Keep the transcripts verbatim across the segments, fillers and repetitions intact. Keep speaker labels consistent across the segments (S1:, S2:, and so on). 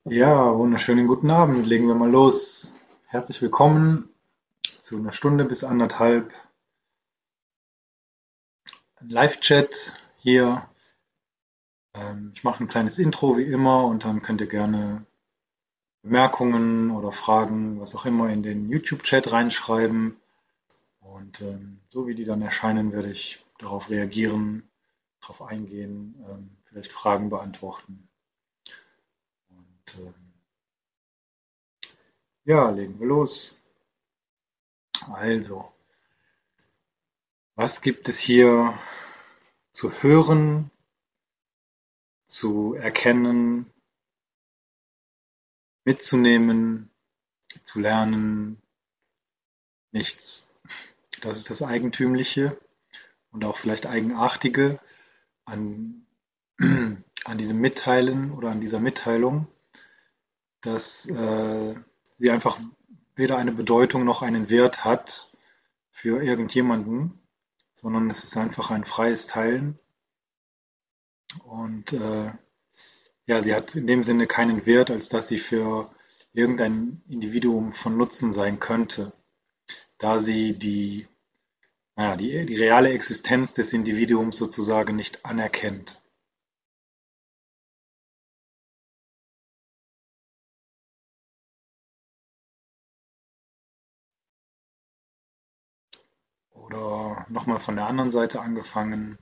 S1: Ja, wunderschönen guten Abend. Legen wir mal los. Herzlich willkommen zu einer Stunde bis anderthalb Live-Chat hier. Ähm, ich mache ein kleines Intro wie immer und dann könnt ihr gerne Bemerkungen oder Fragen, was auch immer, in den YouTube-Chat reinschreiben. Und ähm, so wie die dann erscheinen, werde ich darauf reagieren, darauf eingehen, ähm, vielleicht Fragen beantworten. Und ähm, ja, legen wir los. Also, was gibt es hier zu hören, zu erkennen, mitzunehmen, zu lernen? Nichts. Das ist das Eigentümliche und auch vielleicht Eigenartige an, an diesem Mitteilen oder an dieser Mitteilung, dass äh, sie einfach weder eine Bedeutung noch einen Wert hat für irgendjemanden, sondern es ist einfach ein freies Teilen. Und äh, ja, sie hat in dem Sinne keinen Wert, als dass sie für irgendein Individuum von Nutzen sein könnte, da sie die, naja, die, die reale Existenz des Individuums sozusagen nicht anerkennt. Oder nochmal von der anderen Seite angefangen.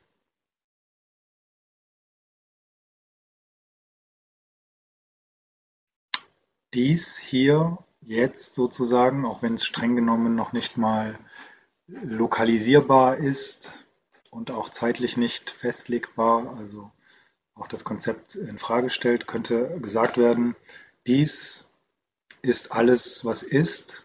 S1: Dies hier jetzt sozusagen, auch wenn es streng genommen noch nicht mal lokalisierbar ist und auch zeitlich nicht festlegbar, also auch das Konzept in Frage stellt, könnte gesagt werden, dies ist alles, was ist,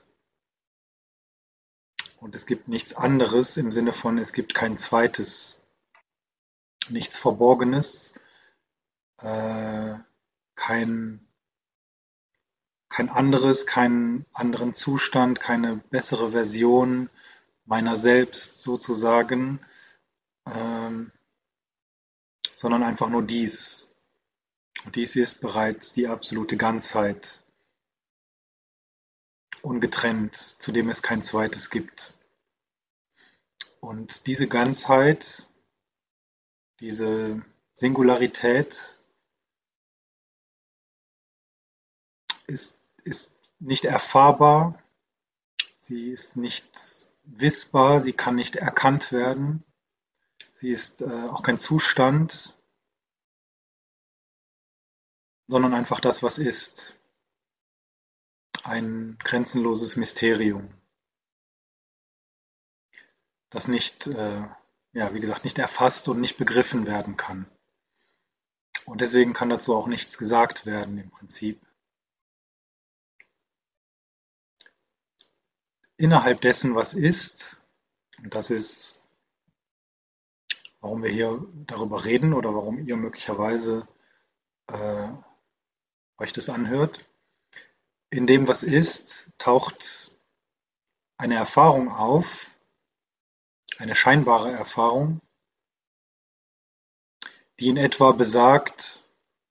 S1: und es gibt nichts anderes im Sinne von, es gibt kein zweites, nichts Verborgenes, äh, kein, kein anderes, keinen anderen Zustand, keine bessere Version meiner selbst sozusagen, ähm, sondern einfach nur dies. Und dies ist bereits die absolute Ganzheit, ungetrennt, zu dem es kein zweites gibt. Und diese Ganzheit, diese Singularität ist, ist nicht erfahrbar, sie ist nicht wissbar, sie kann nicht erkannt werden, sie ist äh, auch kein Zustand, sondern einfach das, was ist. Ein grenzenloses Mysterium, das nicht, äh, ja, wie gesagt, nicht erfasst und nicht begriffen werden kann. Und deswegen kann dazu auch nichts gesagt werden im Prinzip. Innerhalb dessen, was ist, und das ist, warum wir hier darüber reden oder warum ihr möglicherweise äh, euch das anhört, in dem, was ist, taucht eine Erfahrung auf, eine scheinbare Erfahrung, die in etwa besagt,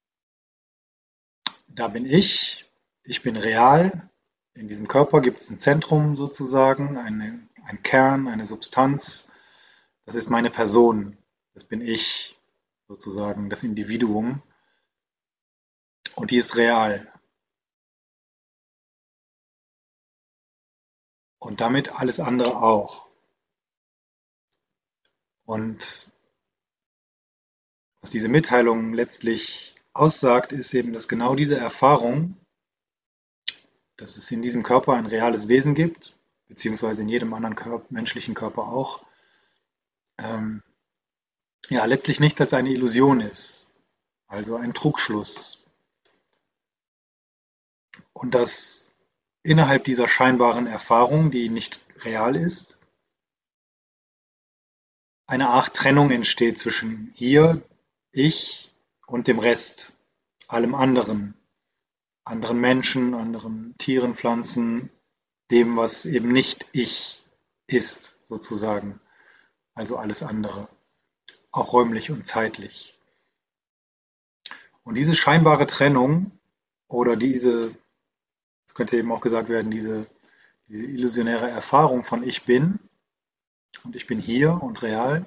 S1: da bin ich, ich bin real, in diesem Körper gibt es ein Zentrum sozusagen, eine, ein Kern, eine Substanz, das ist meine Person, das bin ich sozusagen, das Individuum, und die ist real. Und damit alles andere auch. Und was diese Mitteilung letztlich aussagt, ist eben, dass genau diese Erfahrung, dass es in diesem Körper ein reales Wesen gibt, beziehungsweise in jedem anderen Körper, menschlichen Körper auch, ähm, ja, letztlich nichts als eine Illusion ist, also ein Trugschluss. Und dass innerhalb dieser scheinbaren Erfahrung, die nicht real ist, eine Art Trennung entsteht zwischen hier, ich und dem Rest, allem anderen, anderen Menschen, anderen Tieren, Pflanzen, dem, was eben nicht ich ist, sozusagen, also alles andere, auch räumlich und zeitlich. Und diese scheinbare Trennung oder diese, es könnte eben auch gesagt werden, diese, diese illusionäre Erfahrung von ich bin und ich bin hier und real,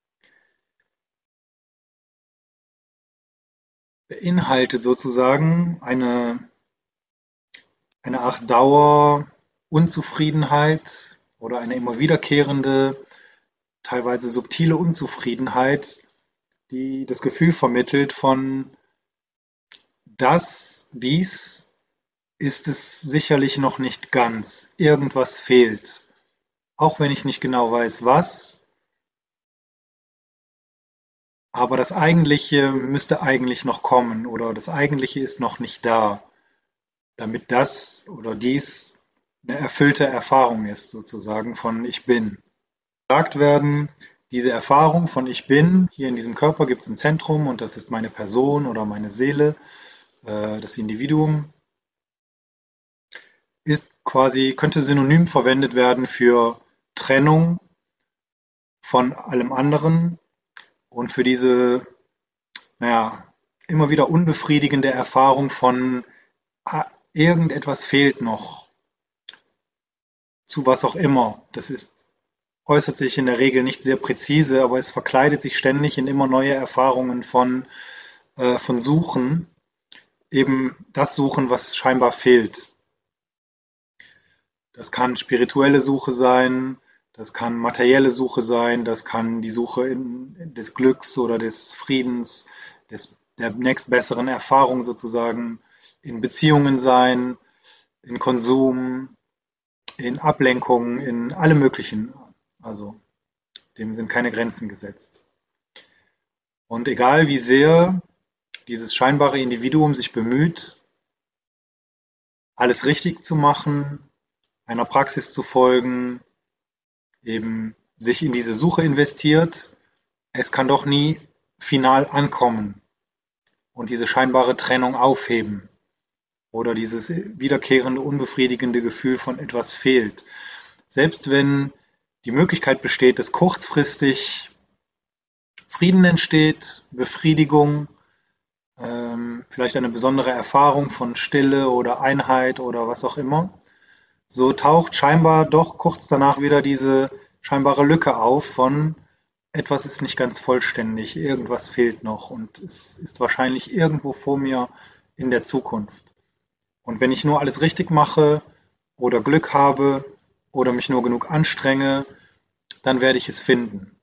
S1: beinhaltet sozusagen eine, eine Art Dauerunzufriedenheit oder eine immer wiederkehrende, teilweise subtile Unzufriedenheit, die das Gefühl vermittelt von, das, dies ist es sicherlich noch nicht ganz. Irgendwas fehlt. Auch wenn ich nicht genau weiß, was, aber das Eigentliche müsste eigentlich noch kommen oder das Eigentliche ist noch nicht da, damit das oder dies eine erfüllte Erfahrung ist, sozusagen von ich bin. Gesagt werden, diese Erfahrung von ich bin, hier in diesem Körper gibt es ein Zentrum und das ist meine Person oder meine Seele, äh, das Individuum, ist quasi, könnte synonym verwendet werden für Trennung von allem anderen und für diese, naja, immer wieder unbefriedigende Erfahrung von, ah, irgendetwas fehlt noch, zu was auch immer. Das ist, äußert sich in der Regel nicht sehr präzise, aber es verkleidet sich ständig in immer neue Erfahrungen von, äh, von Suchen, eben das Suchen, was scheinbar fehlt. Das kann spirituelle Suche sein, das kann materielle Suche sein, das kann die Suche in, des Glücks oder des Friedens, des, der nächstbesseren Erfahrung sozusagen in Beziehungen sein, in Konsum, in Ablenkungen, in alle möglichen. Also dem sind keine Grenzen gesetzt. Und egal wie sehr dieses scheinbare Individuum sich bemüht, alles richtig zu machen, einer Praxis zu folgen, eben sich in diese Suche investiert, es kann doch nie final ankommen und diese scheinbare Trennung aufheben oder dieses wiederkehrende, unbefriedigende Gefühl von etwas fehlt. Selbst wenn die Möglichkeit besteht, dass kurzfristig Frieden entsteht, Befriedigung, ähm, vielleicht eine besondere Erfahrung von Stille oder Einheit oder was auch immer, so taucht scheinbar doch kurz danach wieder diese scheinbare Lücke auf von etwas ist nicht ganz vollständig, irgendwas fehlt noch und es ist wahrscheinlich irgendwo vor mir in der Zukunft. Und wenn ich nur alles richtig mache oder Glück habe oder mich nur genug anstrenge, dann werde ich es finden.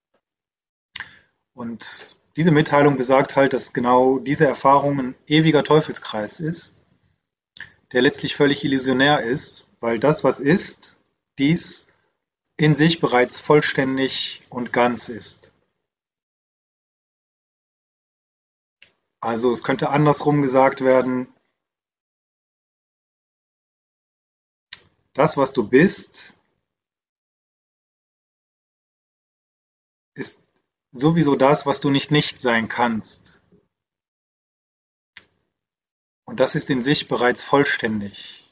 S1: Und diese Mitteilung besagt halt, dass genau diese Erfahrung ein ewiger Teufelskreis ist, der letztlich völlig illusionär ist, weil das, was ist, dies in sich bereits vollständig und ganz ist. Also es könnte andersrum gesagt werden, das, was du bist, ist sowieso das, was du nicht nicht sein kannst. Und das ist in sich bereits vollständig.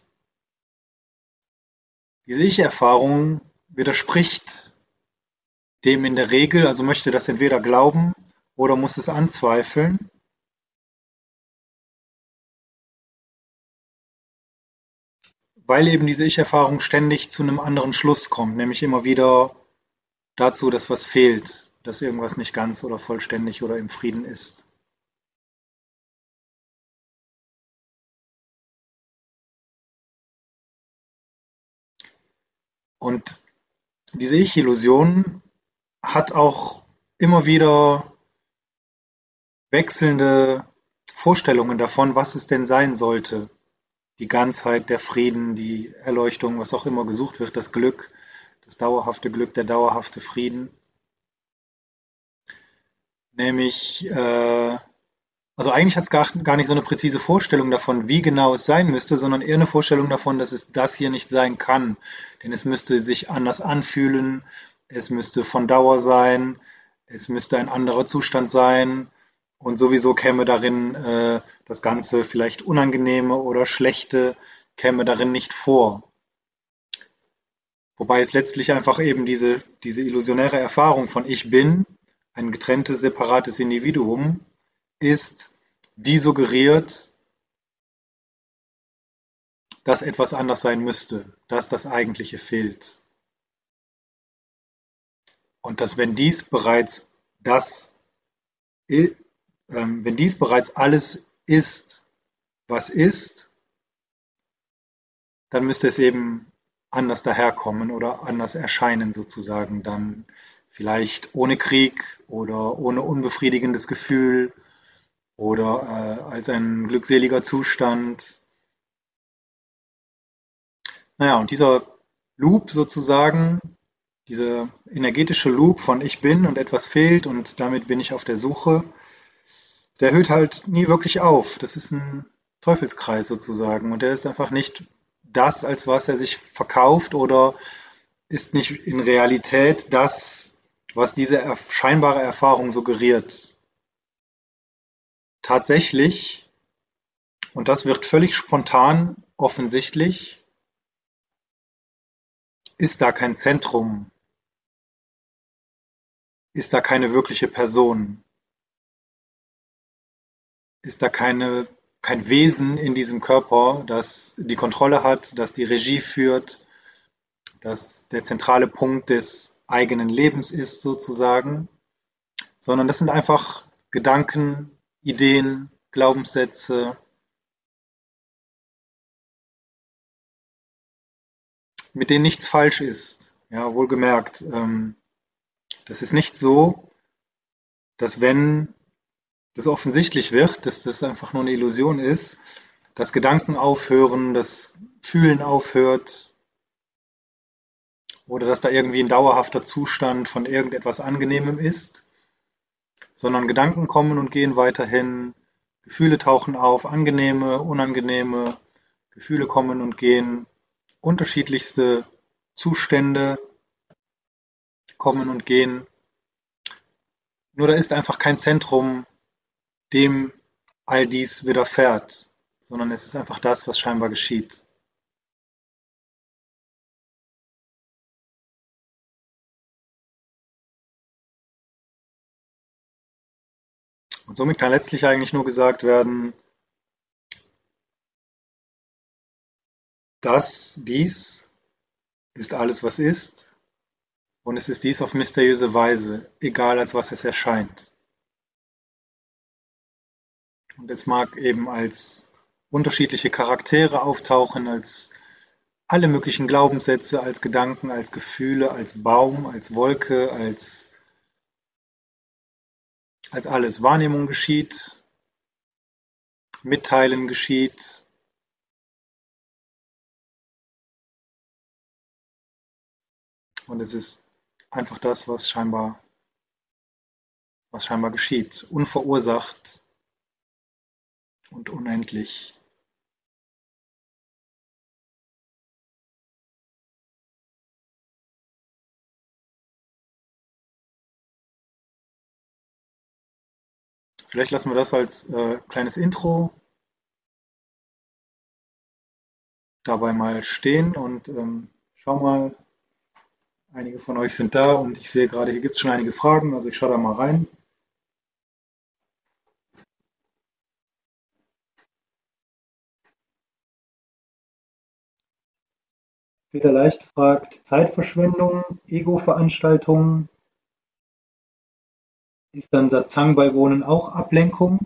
S1: Diese Ich-Erfahrung widerspricht dem in der Regel, also möchte das entweder glauben oder muss es anzweifeln. Weil eben diese Ich-Erfahrung ständig zu einem anderen Schluss kommt, nämlich immer wieder dazu, dass was fehlt, dass irgendwas nicht ganz oder vollständig oder im Frieden ist. Und diese Ich-Illusion hat auch immer wieder wechselnde Vorstellungen davon, was es denn sein sollte. Die Ganzheit, der Frieden, die Erleuchtung, was auch immer gesucht wird, das Glück, das dauerhafte Glück, der dauerhafte Frieden. Nämlich, äh, also eigentlich hat es gar, gar nicht so eine präzise Vorstellung davon, wie genau es sein müsste, sondern eher eine Vorstellung davon, dass es das hier nicht sein kann. Denn es müsste sich anders anfühlen, es müsste von Dauer sein, es müsste ein anderer Zustand sein und sowieso käme darin äh, das Ganze vielleicht Unangenehme oder Schlechte käme darin nicht vor. Wobei es letztlich einfach eben diese, diese illusionäre Erfahrung von ich bin, ein getrenntes, separates Individuum, ist, die suggeriert, dass etwas anders sein müsste, dass das Eigentliche fehlt. Und dass wenn dies bereits das, i- ähm, wenn dies bereits alles ist, was ist, dann müsste es eben anders daherkommen oder anders erscheinen sozusagen. Dann vielleicht ohne Krieg oder ohne unbefriedigendes Gefühl oder äh, als ein glückseliger Zustand. Naja, und dieser Loop sozusagen, dieser energetische Loop von ich bin und etwas fehlt und damit bin ich auf der Suche, der hört halt nie wirklich auf. Das ist ein Teufelskreis sozusagen und der ist einfach nicht das, als was er sich verkauft oder ist nicht in Realität das, was diese erf- scheinbare Erfahrung suggeriert. Tatsächlich, und das wird völlig spontan offensichtlich, ist da kein Zentrum, ist da keine wirkliche Person, ist da keine, kein Wesen in diesem Körper, das die Kontrolle hat, das die Regie führt, das der zentrale Punkt des eigenen Lebens ist sozusagen, sondern das sind einfach Gedanken, Ideen, Glaubenssätze, mit denen nichts falsch ist. Ja, wohlgemerkt. Ähm, das ist nicht so, dass wenn das offensichtlich wird, dass das einfach nur eine Illusion ist, dass Gedanken aufhören, dass Fühlen aufhört oder dass da irgendwie ein dauerhafter Zustand von irgendetwas Angenehmem ist, sondern Gedanken kommen und gehen weiterhin, Gefühle tauchen auf, angenehme, unangenehme, Gefühle kommen und gehen, unterschiedlichste Zustände kommen und gehen. Nur da ist einfach kein Zentrum, dem all dies widerfährt, sondern es ist einfach das, was scheinbar geschieht. Und somit kann letztlich eigentlich nur gesagt werden, dass dies ist alles, was ist, und es ist dies auf mysteriöse Weise, egal als was es erscheint. Und es mag eben als unterschiedliche Charaktere auftauchen, als alle möglichen Glaubenssätze, als Gedanken, als Gefühle, als Baum, als Wolke, als, als alles. Wahrnehmung geschieht, Mitteilen geschieht, und es ist einfach das, was scheinbar, was scheinbar geschieht. Unverursacht und unendlich. Vielleicht lassen wir das als äh, kleines Intro dabei mal stehen und ähm, schau mal, einige von euch sind da und ich sehe gerade, hier gibt es schon einige Fragen, also ich schaue da mal rein. Peter Leicht fragt, Zeitverschwendung, Ego-Veranstaltungen, ist dann Satsang beiwohnen auch Ablenkung?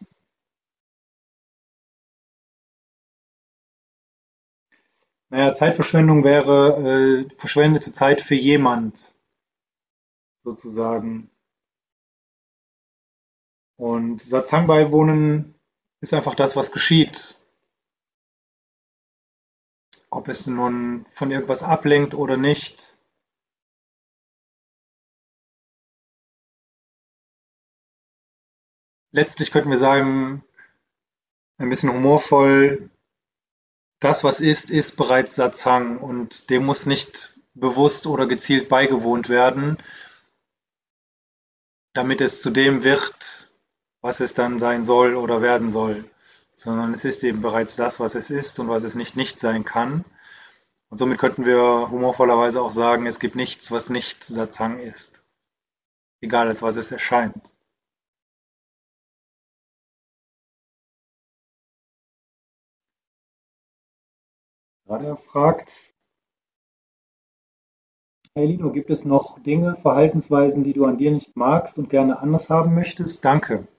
S1: Naja, Zeitverschwendung wäre äh, verschwendete Zeit für jemand sozusagen. Und Satsang beiwohnen ist einfach das, was geschieht. Ob es nun von irgendwas ablenkt oder nicht. Letztlich könnten wir sagen, ein bisschen humorvoll, das, was ist, ist bereits Satsang und dem muss nicht bewusst oder gezielt beigewohnt werden, damit es zu dem wird, was es dann sein soll oder werden soll, sondern es ist eben bereits das, was es ist und was es nicht nicht sein kann. Und somit könnten wir humorvollerweise auch sagen, es gibt nichts, was nicht Satsang ist, egal als was es erscheint. Gerade fragt, hey Lino, gibt es noch Dinge, Verhaltensweisen, die du an dir nicht magst und gerne anders haben möchtest? Danke.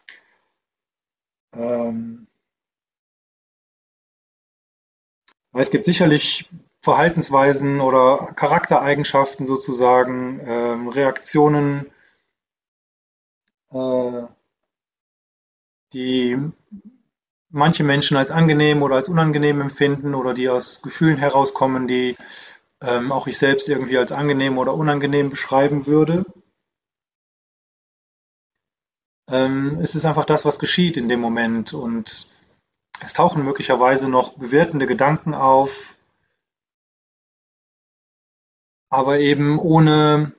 S1: Ähm, Es gibt sicherlich Verhaltensweisen oder Charaktereigenschaften sozusagen, ähm, Reaktionen, äh, die manche Menschen als angenehm oder als unangenehm empfinden oder die aus Gefühlen herauskommen, die ähm, auch ich selbst irgendwie als angenehm oder unangenehm beschreiben würde. Ähm, es ist einfach das, was geschieht in dem Moment und es tauchen möglicherweise noch bewertende Gedanken auf, aber eben ohne,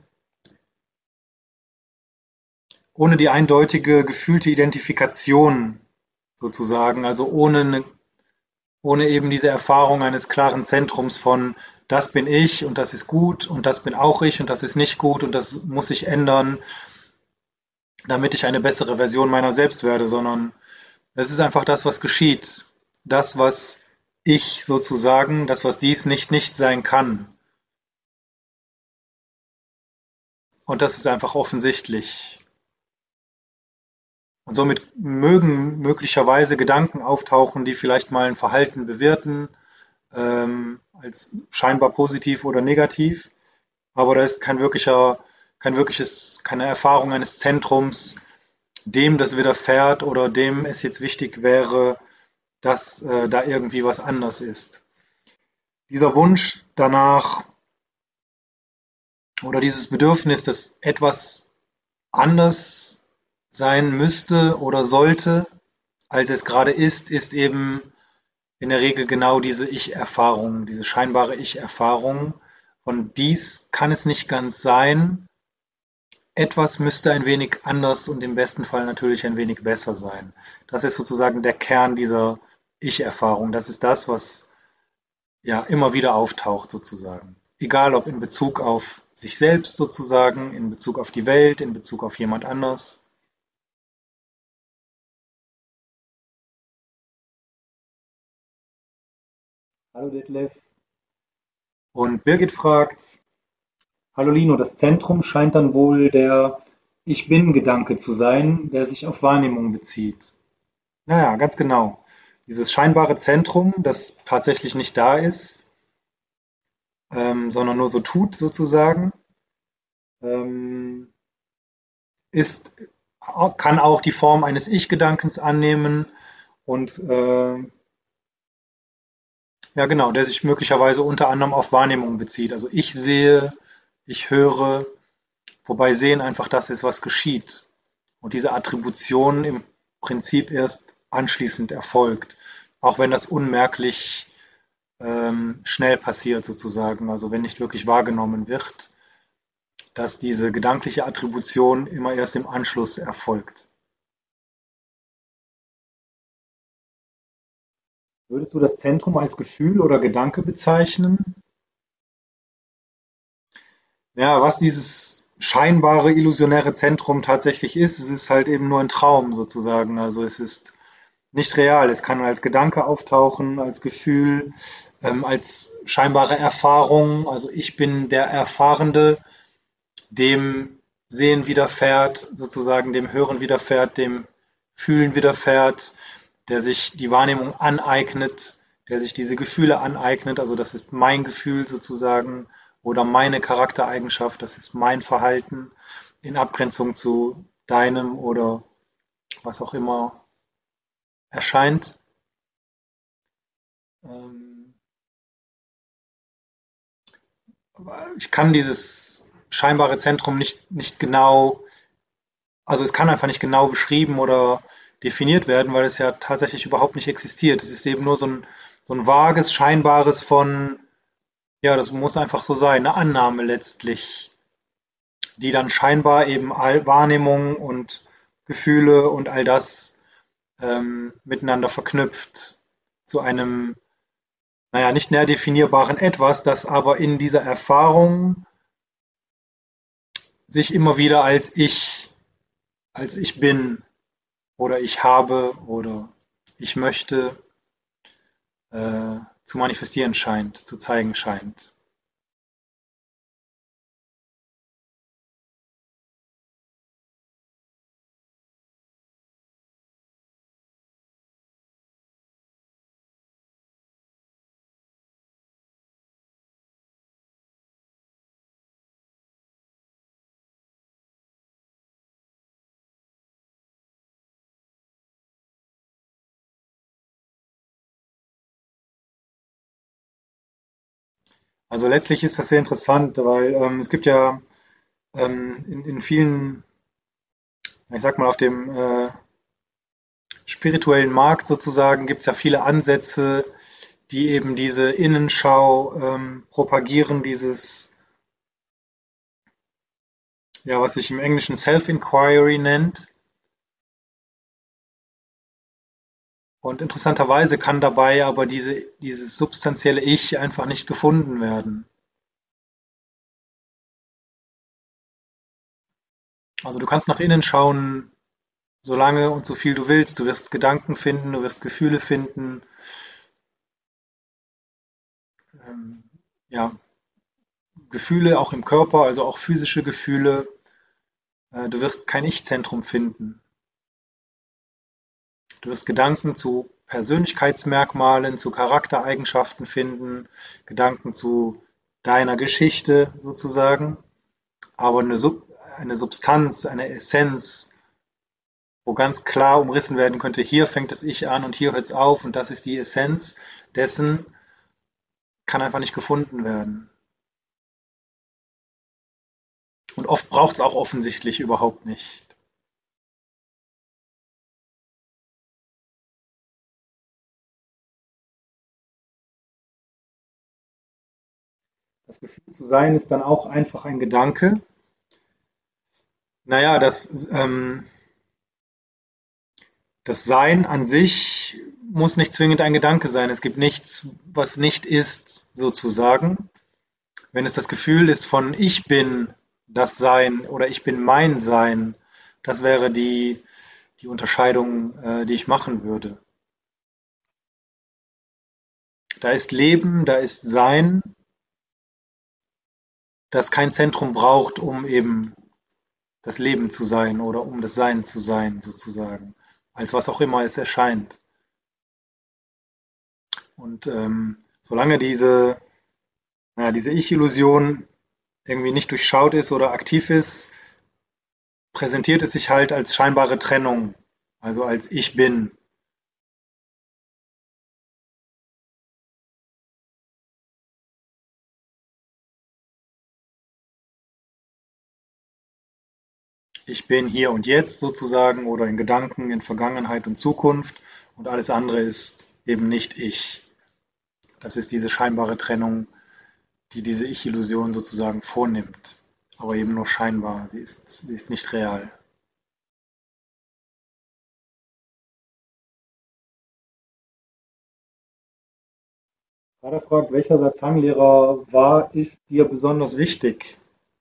S1: ohne die eindeutige gefühlte Identifikation sozusagen, also ohne, eine, ohne eben diese Erfahrung eines klaren Zentrums von, das bin ich und das ist gut und das bin auch ich und das ist nicht gut und das muss sich ändern, damit ich eine bessere Version meiner selbst werde, sondern es ist einfach das, was geschieht. Das, was ich sozusagen, das, was dies nicht nicht sein kann. Und das ist einfach offensichtlich. Und somit mögen möglicherweise Gedanken auftauchen, die vielleicht mal ein Verhalten bewerten, ähm, als scheinbar positiv oder negativ. Aber da ist kein wirklicher, kein wirkliches, keine Erfahrung eines Zentrums, dem das widerfährt oder dem es jetzt wichtig wäre, dass äh, da irgendwie was anders ist. Dieser Wunsch danach oder dieses Bedürfnis, dass etwas anders sein müsste oder sollte, als es gerade ist, ist eben in der Regel genau diese Ich-Erfahrung, diese scheinbare Ich-Erfahrung. Und dies kann es nicht ganz sein. Etwas müsste ein wenig anders und im besten Fall natürlich ein wenig besser sein. Das ist sozusagen der Kern dieser Ich-Erfahrung. Das ist das, was ja immer wieder auftaucht sozusagen. Egal ob in Bezug auf sich selbst sozusagen, in Bezug auf die Welt, in Bezug auf jemand anders. Hallo Detlef. Und Birgit fragt, hallo Lino, das Zentrum scheint dann wohl der Ich bin-Gedanke zu sein, der sich auf Wahrnehmung bezieht. Naja, ganz genau. Dieses scheinbare Zentrum, das tatsächlich nicht da ist, ähm, sondern nur so tut sozusagen, ähm, ist, kann auch die Form eines Ich-Gedankens annehmen und äh, ja genau, der sich möglicherweise unter anderem auf Wahrnehmung bezieht. Also ich sehe, ich höre, wobei Sehen einfach das ist, was geschieht. Und diese Attribution im Prinzip erst anschließend erfolgt, auch wenn das unmerklich ähm, schnell passiert sozusagen, also wenn nicht wirklich wahrgenommen wird, dass diese gedankliche Attribution immer erst im Anschluss erfolgt. Würdest du das Zentrum als Gefühl oder Gedanke bezeichnen? Ja, was dieses scheinbare illusionäre Zentrum tatsächlich ist, es ist halt eben nur ein Traum sozusagen. Also es ist nicht real. Es kann als Gedanke auftauchen, als Gefühl, ähm, als scheinbare Erfahrung. Also ich bin der Erfahrende, dem Sehen widerfährt, sozusagen dem Hören widerfährt, dem Fühlen widerfährt, der sich die Wahrnehmung aneignet, der sich diese Gefühle aneignet. Also das ist mein Gefühl sozusagen oder meine Charaktereigenschaft, das ist mein Verhalten in Abgrenzung zu deinem oder was auch immer erscheint. Ähm, Ich kann dieses scheinbare Zentrum nicht, nicht genau, also es kann einfach nicht genau beschrieben oder definiert werden, weil es ja tatsächlich überhaupt nicht existiert. Es ist eben nur so ein, so ein vages, scheinbares von, ja, das muss einfach so sein, eine Annahme letztlich, die dann scheinbar eben all Wahrnehmung und Gefühle und all das ähm, miteinander verknüpft zu einem, naja, nicht näher definierbaren Etwas, das aber in dieser Erfahrung sich immer wieder als ich, als ich bin oder ich habe oder ich möchte, äh, zu manifestieren scheint, zu zeigen scheint. Also letztlich ist das sehr interessant, weil ähm, es gibt ja ähm, in, in vielen, ich sag mal, auf dem äh, spirituellen Markt sozusagen gibt es ja viele Ansätze, die eben diese Innenschau ähm, propagieren, dieses, ja, was sich im Englischen Self-Inquiry nennt. Und interessanterweise kann dabei aber diese, dieses substanzielle Ich einfach nicht gefunden werden. Also du kannst nach innen schauen, solange und so viel du willst. Du wirst Gedanken finden, du wirst Gefühle finden, ähm, ja, Gefühle auch im Körper, also auch physische Gefühle. Äh, du wirst kein Ich-Zentrum finden. Du wirst Gedanken zu Persönlichkeitsmerkmalen, zu Charaktereigenschaften finden, Gedanken zu deiner Geschichte sozusagen, aber eine, Sub eine Substanz, eine Essenz, wo ganz klar umrissen werden könnte, hier fängt das Ich an und hier hört es auf und das ist die Essenz dessen, kann einfach nicht gefunden werden. Und oft braucht es auch offensichtlich überhaupt nicht. Das Gefühl zu sein ist dann auch einfach ein Gedanke. Naja, das, ähm, das Sein an sich muss nicht zwingend ein Gedanke sein. Es gibt nichts, was nicht ist, sozusagen. Wenn es das Gefühl ist von ich bin das Sein oder ich bin mein Sein, das wäre die, die Unterscheidung, äh, die ich machen würde. Da ist Leben, da ist Sein, das kein Zentrum braucht, um eben das Leben zu sein oder um das Sein zu sein, sozusagen. Als was auch immer es erscheint. Und ähm, solange diese, naja, diese Ich-Illusion irgendwie nicht durchschaut ist oder aktiv ist, präsentiert es sich halt als scheinbare Trennung, also als Ich bin. Ich bin hier und jetzt sozusagen oder in Gedanken, in Vergangenheit und Zukunft und alles andere ist eben nicht ich. Das ist diese scheinbare Trennung, die diese Ich-Illusion sozusagen vornimmt, aber eben nur scheinbar. Sie ist, sie ist nicht real. Vater fragt, welcher Satsang-Lehrer war, ist dir besonders wichtig?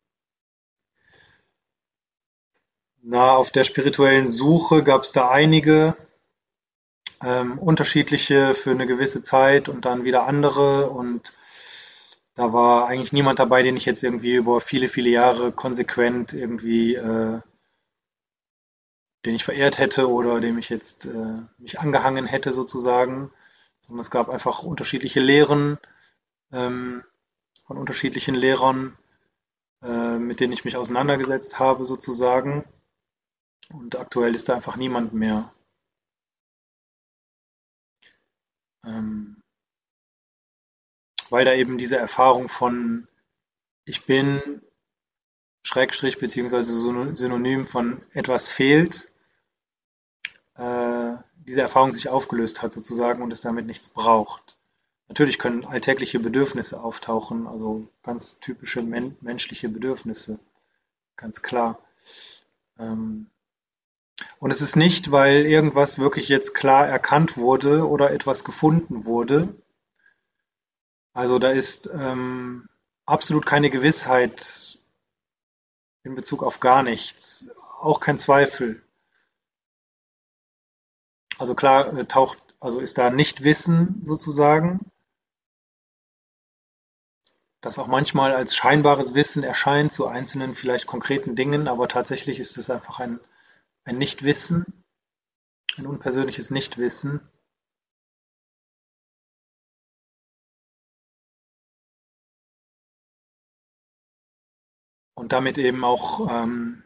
S1: Na, auf der spirituellen Suche gab es da einige, ähm, unterschiedliche für eine gewisse Zeit und dann wieder andere. Und da war eigentlich niemand dabei, den ich jetzt irgendwie über viele, viele Jahre konsequent irgendwie, äh, den ich verehrt hätte oder dem ich jetzt äh, mich angehangen hätte sozusagen. Sondern es gab einfach unterschiedliche Lehren ähm, von unterschiedlichen Lehrern, äh, mit denen ich mich auseinandergesetzt habe sozusagen. Und aktuell ist da einfach niemand mehr. Ähm, weil da eben diese Erfahrung von ich bin Schrägstrich beziehungsweise Synonym von etwas fehlt, äh, diese Erfahrung sich aufgelöst hat sozusagen und es damit nichts braucht. Natürlich können alltägliche Bedürfnisse auftauchen, also ganz typische men menschliche Bedürfnisse, ganz klar. Ähm, und es ist nicht, weil irgendwas wirklich jetzt klar erkannt wurde oder etwas gefunden wurde. Also da ist ähm, absolut keine Gewissheit in Bezug auf gar nichts, auch kein Zweifel. Also klar äh, taucht, also ist da Nichtwissen sozusagen, das auch manchmal als scheinbares Wissen erscheint zu einzelnen vielleicht konkreten Dingen, aber tatsächlich ist es einfach ein, ein Nichtwissen, ein unpersönliches Nichtwissen. Und damit eben auch, ähm,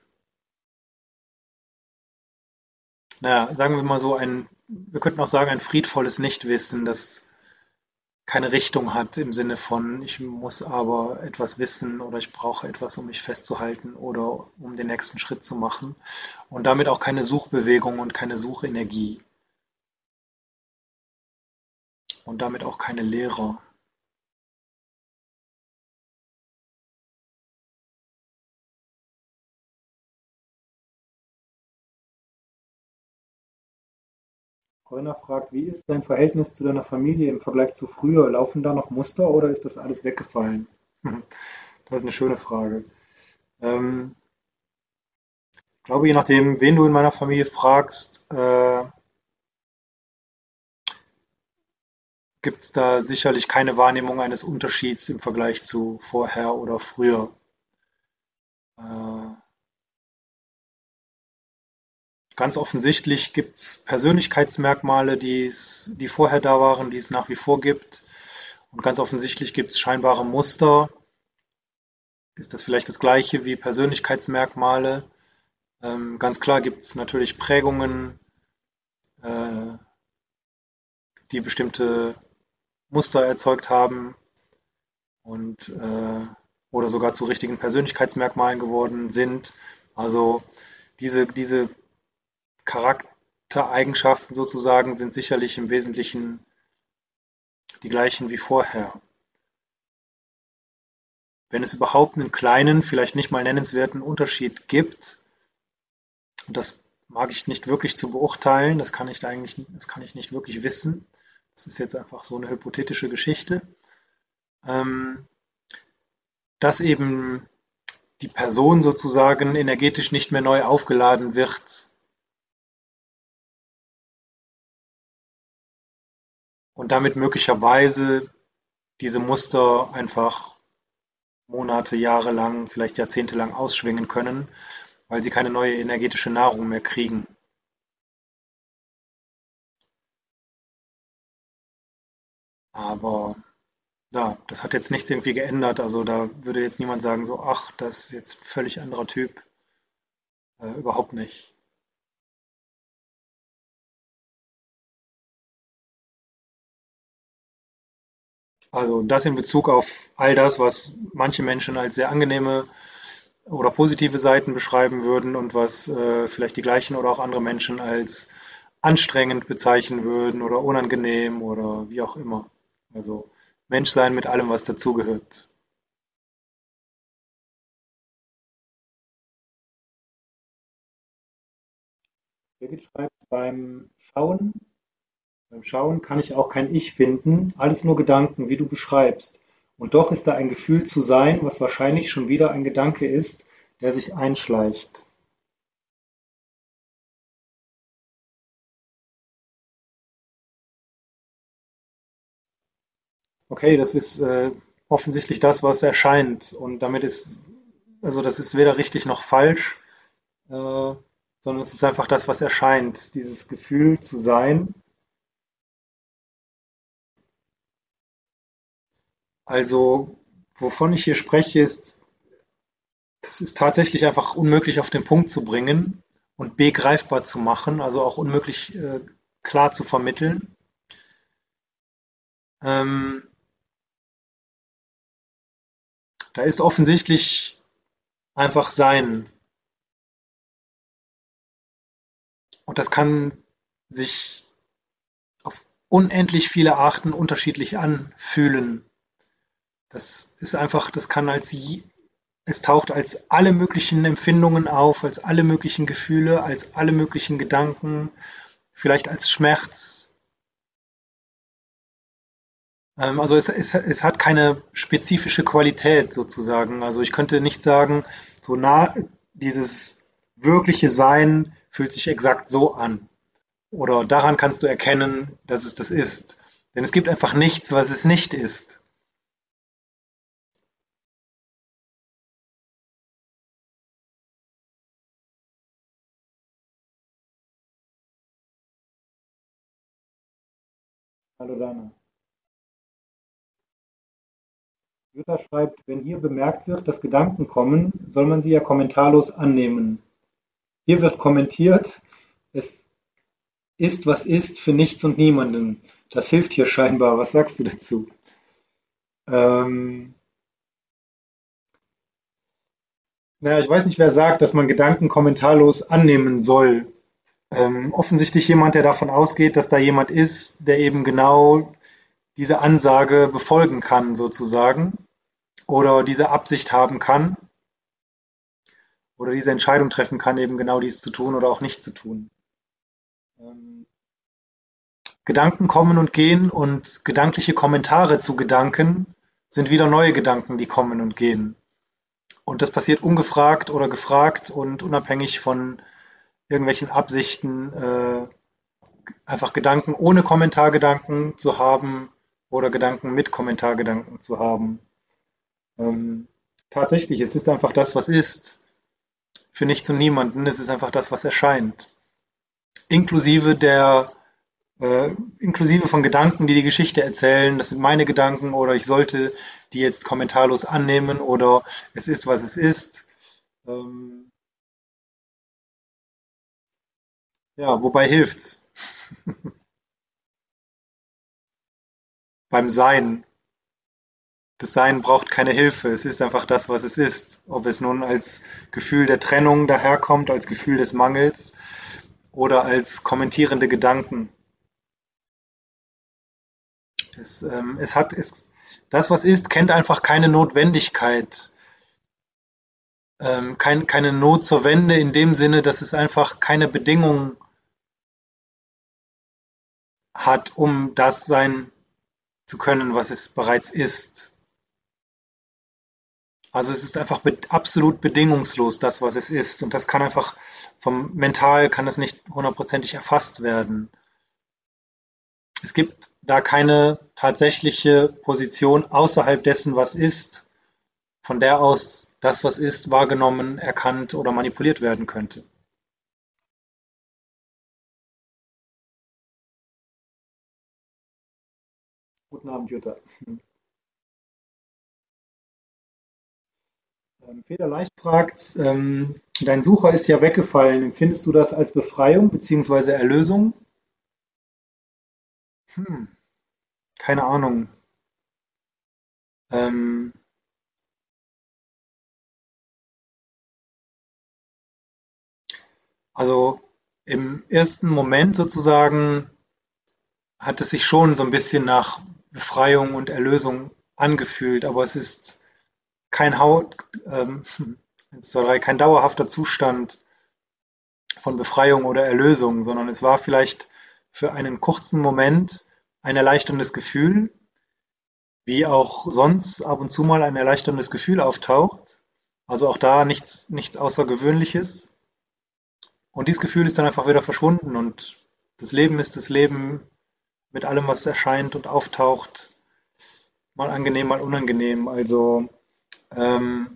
S1: naja, sagen wir mal so, ein, wir könnten auch sagen, ein friedvolles Nichtwissen, das keine Richtung hat im Sinne von, ich muss aber etwas wissen oder ich brauche etwas, um mich festzuhalten oder um den nächsten Schritt zu machen. Und damit auch keine Suchbewegung und keine Suchenergie und damit auch keine Lehre. Corinna fragt, wie ist dein Verhältnis zu deiner Familie im Vergleich zu früher? Laufen da noch Muster oder ist das alles weggefallen? Das ist eine schöne Frage. Ähm, ich glaube, je nachdem, wen du in meiner Familie fragst, äh, gibt es da sicherlich keine Wahrnehmung eines Unterschieds im Vergleich zu vorher oder früher. Äh, ganz offensichtlich gibt es Persönlichkeitsmerkmale, die es, die vorher da waren, die es nach wie vor gibt. Und ganz offensichtlich gibt es scheinbare Muster. Ist das vielleicht das gleiche wie Persönlichkeitsmerkmale? Ähm, ganz klar gibt es natürlich Prägungen, äh, die bestimmte Muster erzeugt haben und äh, oder sogar zu richtigen Persönlichkeitsmerkmalen geworden sind. Also diese, diese Charaktereigenschaften sozusagen sind sicherlich im Wesentlichen die gleichen wie vorher. Wenn es überhaupt einen kleinen, vielleicht nicht mal nennenswerten Unterschied gibt, und das mag ich nicht wirklich zu beurteilen, das kann ich eigentlich, das kann ich nicht wirklich wissen. Das ist jetzt einfach so eine hypothetische Geschichte, ähm, dass eben die Person sozusagen energetisch nicht mehr neu aufgeladen wird und damit möglicherweise diese Muster einfach Monate, Jahre lang, vielleicht Jahrzehnte lang ausschwingen können, weil sie keine neue energetische Nahrung mehr kriegen. Aber ja, das hat jetzt nichts irgendwie geändert. Also da würde jetzt niemand sagen, so, ach, das ist jetzt ein völlig anderer Typ. Äh, überhaupt nicht. Also das in Bezug auf all das, was manche Menschen als sehr angenehme oder positive Seiten beschreiben würden und was äh, vielleicht die gleichen oder auch andere Menschen als anstrengend bezeichnen würden oder unangenehm oder wie auch immer. Also Menschsein mit allem, was dazugehört. Birgit schreibt, beim Schauen, beim Schauen kann ich auch kein Ich finden, alles nur Gedanken, wie du beschreibst. Und doch ist da ein Gefühl zu sein, was wahrscheinlich schon wieder ein Gedanke ist, der sich einschleicht. Okay, das ist äh, offensichtlich das, was erscheint. Und damit ist, also das ist weder richtig noch falsch, äh, sondern es ist einfach das, was erscheint. Dieses Gefühl zu sein. Also, wovon ich hier spreche, ist, das ist tatsächlich einfach unmöglich auf den Punkt zu bringen und begreifbar zu machen, also auch unmöglich äh, klar zu vermitteln. Ähm, da ist offensichtlich einfach Sein. Und das kann sich auf unendlich viele Arten unterschiedlich anfühlen. Das ist einfach, das kann als, je- es taucht als alle möglichen Empfindungen auf, als alle möglichen Gefühle, als alle möglichen Gedanken, vielleicht als Schmerz. Ähm, also es, es, es hat keine spezifische Qualität sozusagen. Also ich könnte nicht sagen, so nah dieses wirkliche Sein fühlt sich exakt so an. Oder daran kannst du erkennen, dass es das ist. Denn es gibt einfach nichts, was es nicht ist. Hallo Dana. Jutta schreibt, wenn hier bemerkt wird, dass Gedanken kommen, soll man sie ja kommentarlos annehmen. Hier wird kommentiert, es ist, was ist, für nichts und niemanden. Das hilft hier scheinbar. Was sagst du dazu? Ähm, naja, ich weiß nicht, wer sagt, dass man Gedanken kommentarlos annehmen soll. Ähm, offensichtlich jemand, der davon ausgeht, dass da jemand ist, der eben genau diese Ansage befolgen kann, sozusagen, oder diese Absicht haben kann, oder diese Entscheidung treffen kann, eben genau dies zu tun oder auch nicht zu tun. Ähm, Gedanken kommen und gehen und gedankliche Kommentare zu Gedanken sind wieder neue Gedanken, die kommen und gehen. Und das passiert ungefragt oder gefragt und unabhängig von irgendwelchen Absichten, äh, einfach Gedanken ohne Kommentargedanken zu haben oder Gedanken mit Kommentargedanken zu haben. Ähm, Tatsächlich, es ist einfach das, was ist, für nichts und niemanden. Es ist einfach das, was erscheint. Inklusive der äh, inklusive von Gedanken, die die Geschichte erzählen. Das sind meine Gedanken oder ich sollte die jetzt kommentarlos annehmen oder es ist, was es ist. Ähm, ja, wobei hilft's? Beim Sein. Das Sein braucht keine Hilfe. Es ist einfach das, was es ist. Ob es nun als Gefühl der Trennung daherkommt, als Gefühl des Mangels oder als kommentierende Gedanken. Es, ähm, es hat, es, das, was ist, kennt einfach keine Notwendigkeit. Ähm, kein, keine Not zur Wende in dem Sinne, dass es einfach keine Bedingungen hat, um das sein zu können, was es bereits ist. Also es ist einfach be absolut bedingungslos, das, was es ist. Und das kann einfach vom Mental kann das nicht hundertprozentig erfasst werden. Es gibt da keine tatsächliche Position außerhalb dessen, was ist, von der aus das, was ist, wahrgenommen, erkannt oder manipuliert werden könnte. Guten Abend, Jutta. Ähm, Federleicht fragt, ähm, dein Sucher ist ja weggefallen. Empfindest du das als Befreiung bzw. Erlösung? Hm, keine Ahnung. Ähm, also im ersten Moment sozusagen hat es sich schon so ein bisschen nach Befreiung und Erlösung angefühlt, aber es ist kein Haut, ähm, eins, zwei, drei, kein dauerhafter Zustand von Befreiung oder Erlösung, sondern es war vielleicht für einen kurzen Moment ein erleichterndes Gefühl, wie auch sonst ab und zu mal ein erleichterndes Gefühl auftaucht. Also auch da nichts, nichts Außergewöhnliches. Und dieses Gefühl ist dann einfach wieder verschwunden und das Leben ist das Leben mit allem, was erscheint und auftaucht, mal angenehm, mal unangenehm. Also ähm,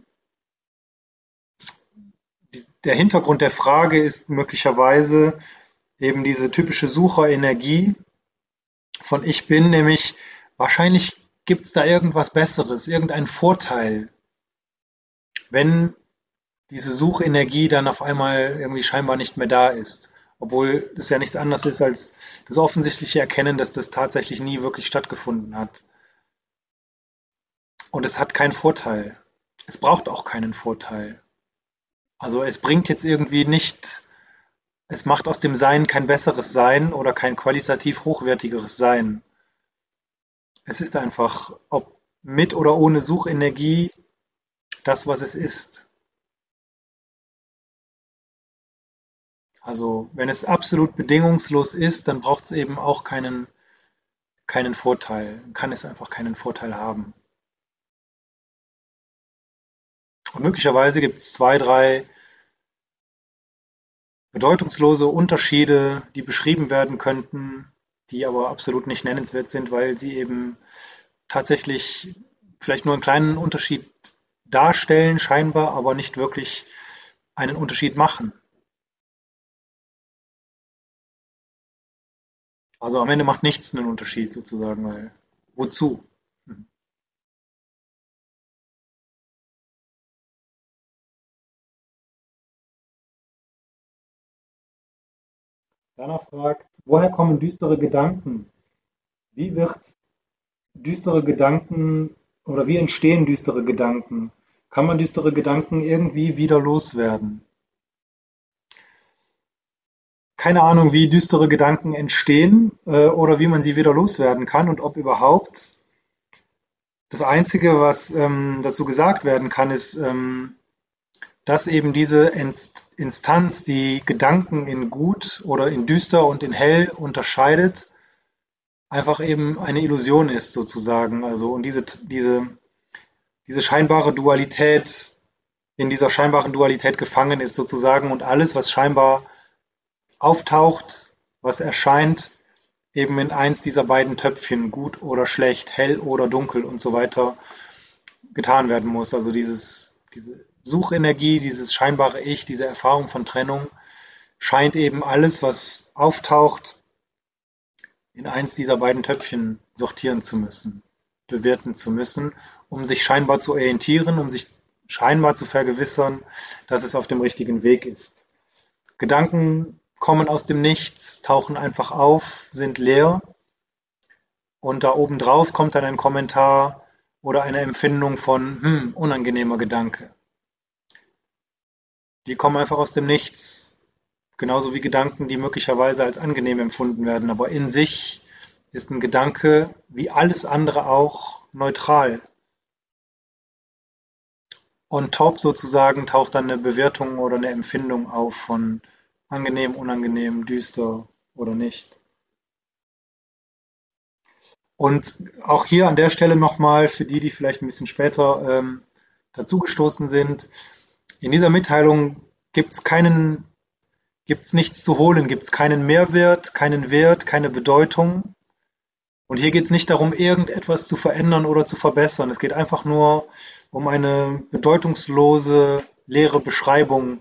S1: die, der Hintergrund der Frage ist möglicherweise eben diese typische Sucherenergie von Ich bin, nämlich wahrscheinlich gibt es da irgendwas Besseres, irgendeinen Vorteil, wenn diese Suchenergie dann auf einmal irgendwie scheinbar nicht mehr da ist. Obwohl es ja nichts anderes ist als das offensichtliche Erkennen, dass das tatsächlich nie wirklich stattgefunden hat. Und es hat keinen Vorteil. Es braucht auch keinen Vorteil. Also es bringt jetzt irgendwie nicht, es macht aus dem Sein kein besseres Sein oder kein qualitativ hochwertigeres Sein. Es ist einfach, ob mit oder ohne Suchenergie, das, was es ist. Also wenn es absolut bedingungslos ist, dann braucht es eben auch keinen keinen Vorteil, kann es einfach keinen Vorteil haben. Und möglicherweise gibt es zwei, drei bedeutungslose Unterschiede, die beschrieben werden könnten, die aber absolut nicht nennenswert sind, weil sie eben tatsächlich vielleicht nur einen kleinen Unterschied darstellen, scheinbar, aber nicht wirklich einen Unterschied machen. Also am Ende macht nichts einen Unterschied sozusagen, weil wozu? Hm. Dana fragt, woher kommen düstere Gedanken? Wie wird düstere Gedanken oder wie entstehen düstere Gedanken? Kann man düstere Gedanken irgendwie wieder loswerden? Keine Ahnung, wie düstere Gedanken entstehen äh, oder wie man sie wieder loswerden kann und ob überhaupt. Das Einzige, was ähm, dazu gesagt werden kann, ist, ähm, dass eben diese Inst Instanz, die Gedanken in gut oder in düster und in hell unterscheidet, einfach eben eine Illusion ist sozusagen. Also und diese, diese, diese scheinbare Dualität, in dieser scheinbaren Dualität gefangen ist sozusagen und alles, was scheinbar auftaucht, was erscheint, eben in eins dieser beiden Töpfchen, gut oder schlecht, hell oder dunkel und so weiter, getan werden muss. Also dieses, diese Suchenergie, dieses scheinbare Ich, diese Erfahrung von Trennung, scheint eben alles, was auftaucht, in eins dieser beiden Töpfchen sortieren zu müssen, bewerten zu müssen, um sich scheinbar zu orientieren, um sich scheinbar zu vergewissern, dass es auf dem richtigen Weg ist. Gedanken kommen aus dem Nichts, tauchen einfach auf, sind leer und da oben drauf kommt dann ein Kommentar oder eine Empfindung von, hm, unangenehmer Gedanke. Die kommen einfach aus dem Nichts, genauso wie Gedanken, die möglicherweise als angenehm empfunden werden. Aber in sich ist ein Gedanke, wie alles andere auch, neutral. On top sozusagen taucht dann eine Bewertung oder eine Empfindung auf von angenehm, unangenehm, düster oder nicht. Und auch hier an der Stelle nochmal für die, die vielleicht ein bisschen später ähm, dazugestoßen sind, in dieser Mitteilung gibt es keinen, gibt es nichts zu holen, gibt es keinen Mehrwert, keinen Wert, keine Bedeutung. Und hier geht es nicht darum, irgendetwas zu verändern oder zu verbessern. Es geht einfach nur um eine bedeutungslose, leere Beschreibung,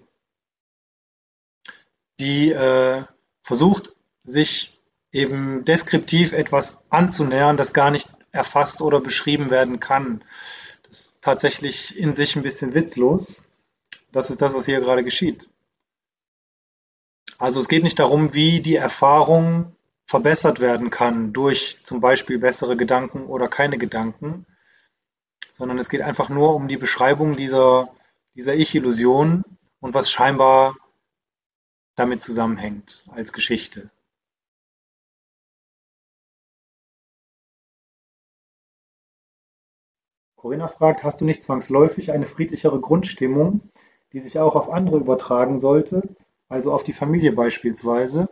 S1: die äh, versucht, sich eben deskriptiv etwas anzunähern, das gar nicht erfasst oder beschrieben werden kann. Das ist tatsächlich in sich ein bisschen witzlos. Das ist das, was hier gerade geschieht. Also es geht nicht darum, wie die Erfahrung verbessert werden kann durch zum Beispiel bessere Gedanken oder keine Gedanken, sondern es geht einfach nur um die Beschreibung dieser, dieser Ich-Illusion und was scheinbar damit zusammenhängt als Geschichte. Corinna fragt, hast du nicht zwangsläufig eine friedlichere Grundstimmung, die sich auch auf andere übertragen sollte, also auf die Familie beispielsweise?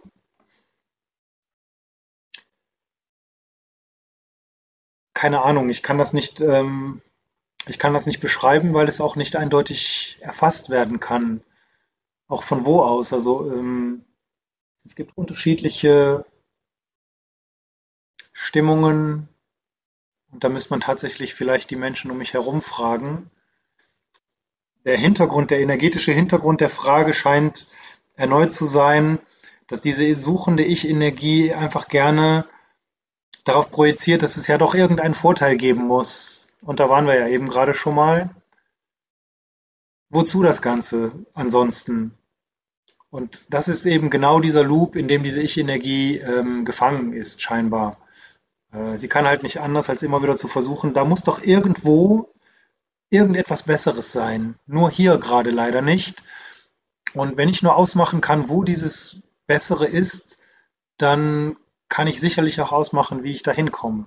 S1: Keine Ahnung, ich kann das nicht, ähm, ich kann das nicht beschreiben, weil es auch nicht eindeutig erfasst werden kann. Auch von wo aus? Also ähm, es gibt unterschiedliche Stimmungen und da müsste man tatsächlich vielleicht die Menschen um mich herum fragen. Der Hintergrund, der energetische Hintergrund der Frage scheint erneut zu sein, dass diese suchende Ich-Energie einfach gerne darauf projiziert, dass es ja doch irgendeinen Vorteil geben muss. Und da waren wir ja eben gerade schon mal. Wozu das Ganze ansonsten? Und das ist eben genau dieser Loop, in dem diese Ich-Energie ähm, gefangen ist, scheinbar. Äh, sie kann halt nicht anders, als immer wieder zu versuchen, da muss doch irgendwo irgendetwas Besseres sein. Nur hier gerade leider nicht. Und wenn ich nur ausmachen kann, wo dieses Bessere ist, dann kann ich sicherlich auch ausmachen, wie ich da hinkomme.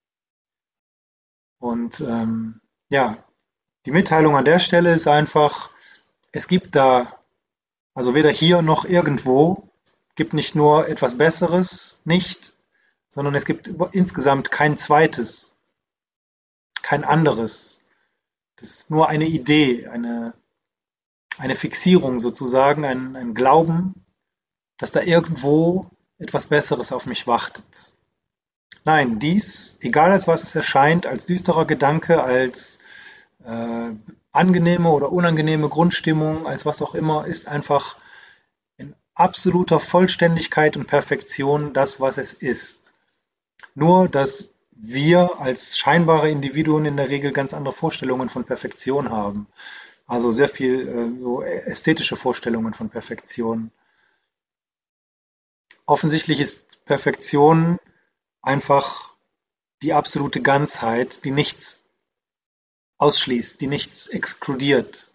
S1: Und ähm, ja, die Mitteilung an der Stelle ist einfach, es gibt da, also weder hier noch irgendwo, es gibt nicht nur etwas Besseres, nicht, sondern es gibt insgesamt kein zweites, kein anderes. Das ist nur eine Idee, eine, eine Fixierung sozusagen, ein, ein Glauben, dass da irgendwo etwas Besseres auf mich wartet. Nein, dies, egal als was es erscheint, als düsterer Gedanke, als äh, angenehme oder unangenehme Grundstimmung, als was auch immer, ist einfach in absoluter Vollständigkeit und Perfektion das, was es ist. Nur, dass wir als scheinbare Individuen in der Regel ganz andere Vorstellungen von Perfektion haben. Also sehr viel äh, so ästhetische Vorstellungen von Perfektion. Offensichtlich ist Perfektion einfach die absolute Ganzheit, die nichts ausschließt, die nichts exkludiert.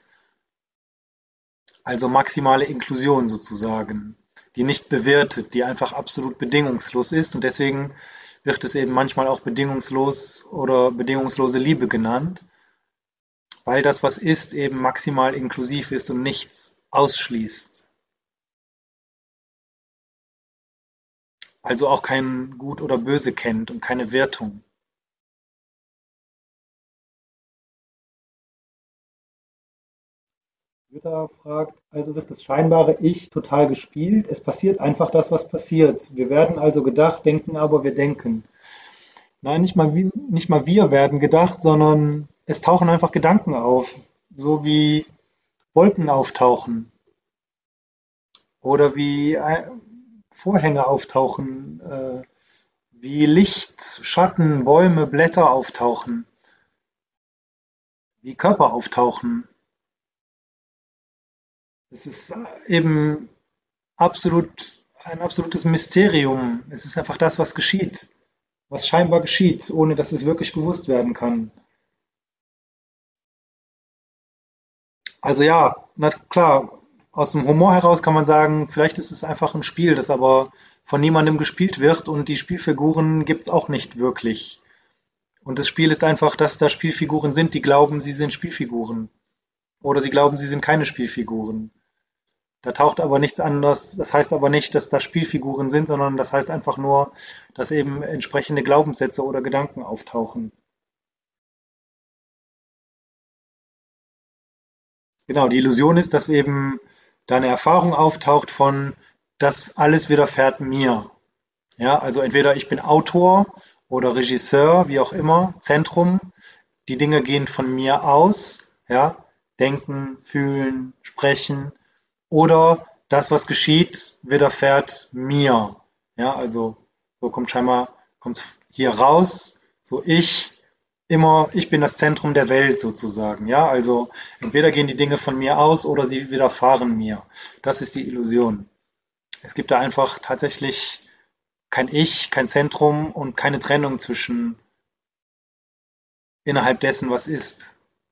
S1: Also maximale Inklusion sozusagen, die nicht bewertet, die einfach absolut bedingungslos ist. Und deswegen wird es eben manchmal auch bedingungslos oder bedingungslose Liebe genannt, weil das, was ist, eben maximal inklusiv ist und nichts ausschließt. Also auch kein Gut oder Böse kennt und keine Wertung. Jutta fragt, also wird das scheinbare Ich total gespielt. Es passiert einfach das, was passiert. Wir werden also gedacht, denken aber wir denken. Nein, nicht mal, wie, nicht mal wir werden gedacht, sondern es tauchen einfach Gedanken auf. So wie Wolken auftauchen oder wie äh, Vorhänge auftauchen, äh, wie Licht, Schatten, Bäume, Blätter auftauchen, wie Körper auftauchen. Es ist eben absolut ein absolutes Mysterium. Es ist einfach das, was geschieht, was scheinbar geschieht, ohne dass es wirklich gewusst werden kann. Also ja, na klar, aus dem Humor heraus kann man sagen, vielleicht ist es einfach ein Spiel, das aber von niemandem gespielt wird und die Spielfiguren gibt es auch nicht wirklich. Und das Spiel ist einfach, dass da Spielfiguren sind, die glauben, sie sind Spielfiguren. Oder sie glauben, sie sind keine Spielfiguren. Da taucht aber nichts anderes. Das heißt aber nicht, dass da Spielfiguren sind, sondern das heißt einfach nur, dass eben entsprechende Glaubenssätze oder Gedanken auftauchen. Genau, die Illusion ist, dass eben da eine Erfahrung auftaucht von, das alles widerfährt mir. Ja, also entweder ich bin Autor oder Regisseur, wie auch immer, Zentrum. Die Dinge gehen von mir aus, ja, denken, fühlen, sprechen. Oder das, was geschieht, widerfährt mir. Ja, also so kommt scheinbar kommt's hier raus. So ich immer, ich bin das Zentrum der Welt sozusagen. Ja, also entweder gehen die Dinge von mir aus oder sie widerfahren mir. Das ist die Illusion. Es gibt da einfach tatsächlich kein Ich, kein Zentrum und keine Trennung zwischen innerhalb dessen, was ist.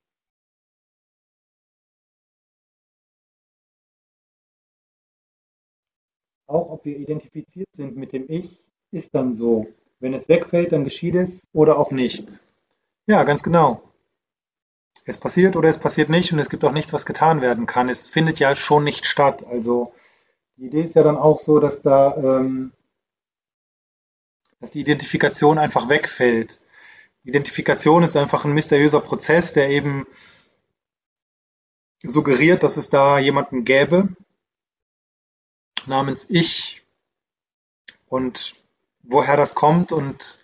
S1: Auch ob wir identifiziert sind mit dem Ich, ist dann so. Wenn es wegfällt, dann geschieht es oder auch nicht. Ja, ganz genau. Es passiert oder es passiert nicht und es gibt auch nichts, was getan werden kann. Es findet ja schon nicht statt. Also die Idee ist ja dann auch so, dass da, ähm, dass die Identifikation einfach wegfällt. Identifikation ist einfach ein mysteriöser Prozess, der eben suggeriert, dass es da jemanden gäbe namens Ich und woher das kommt und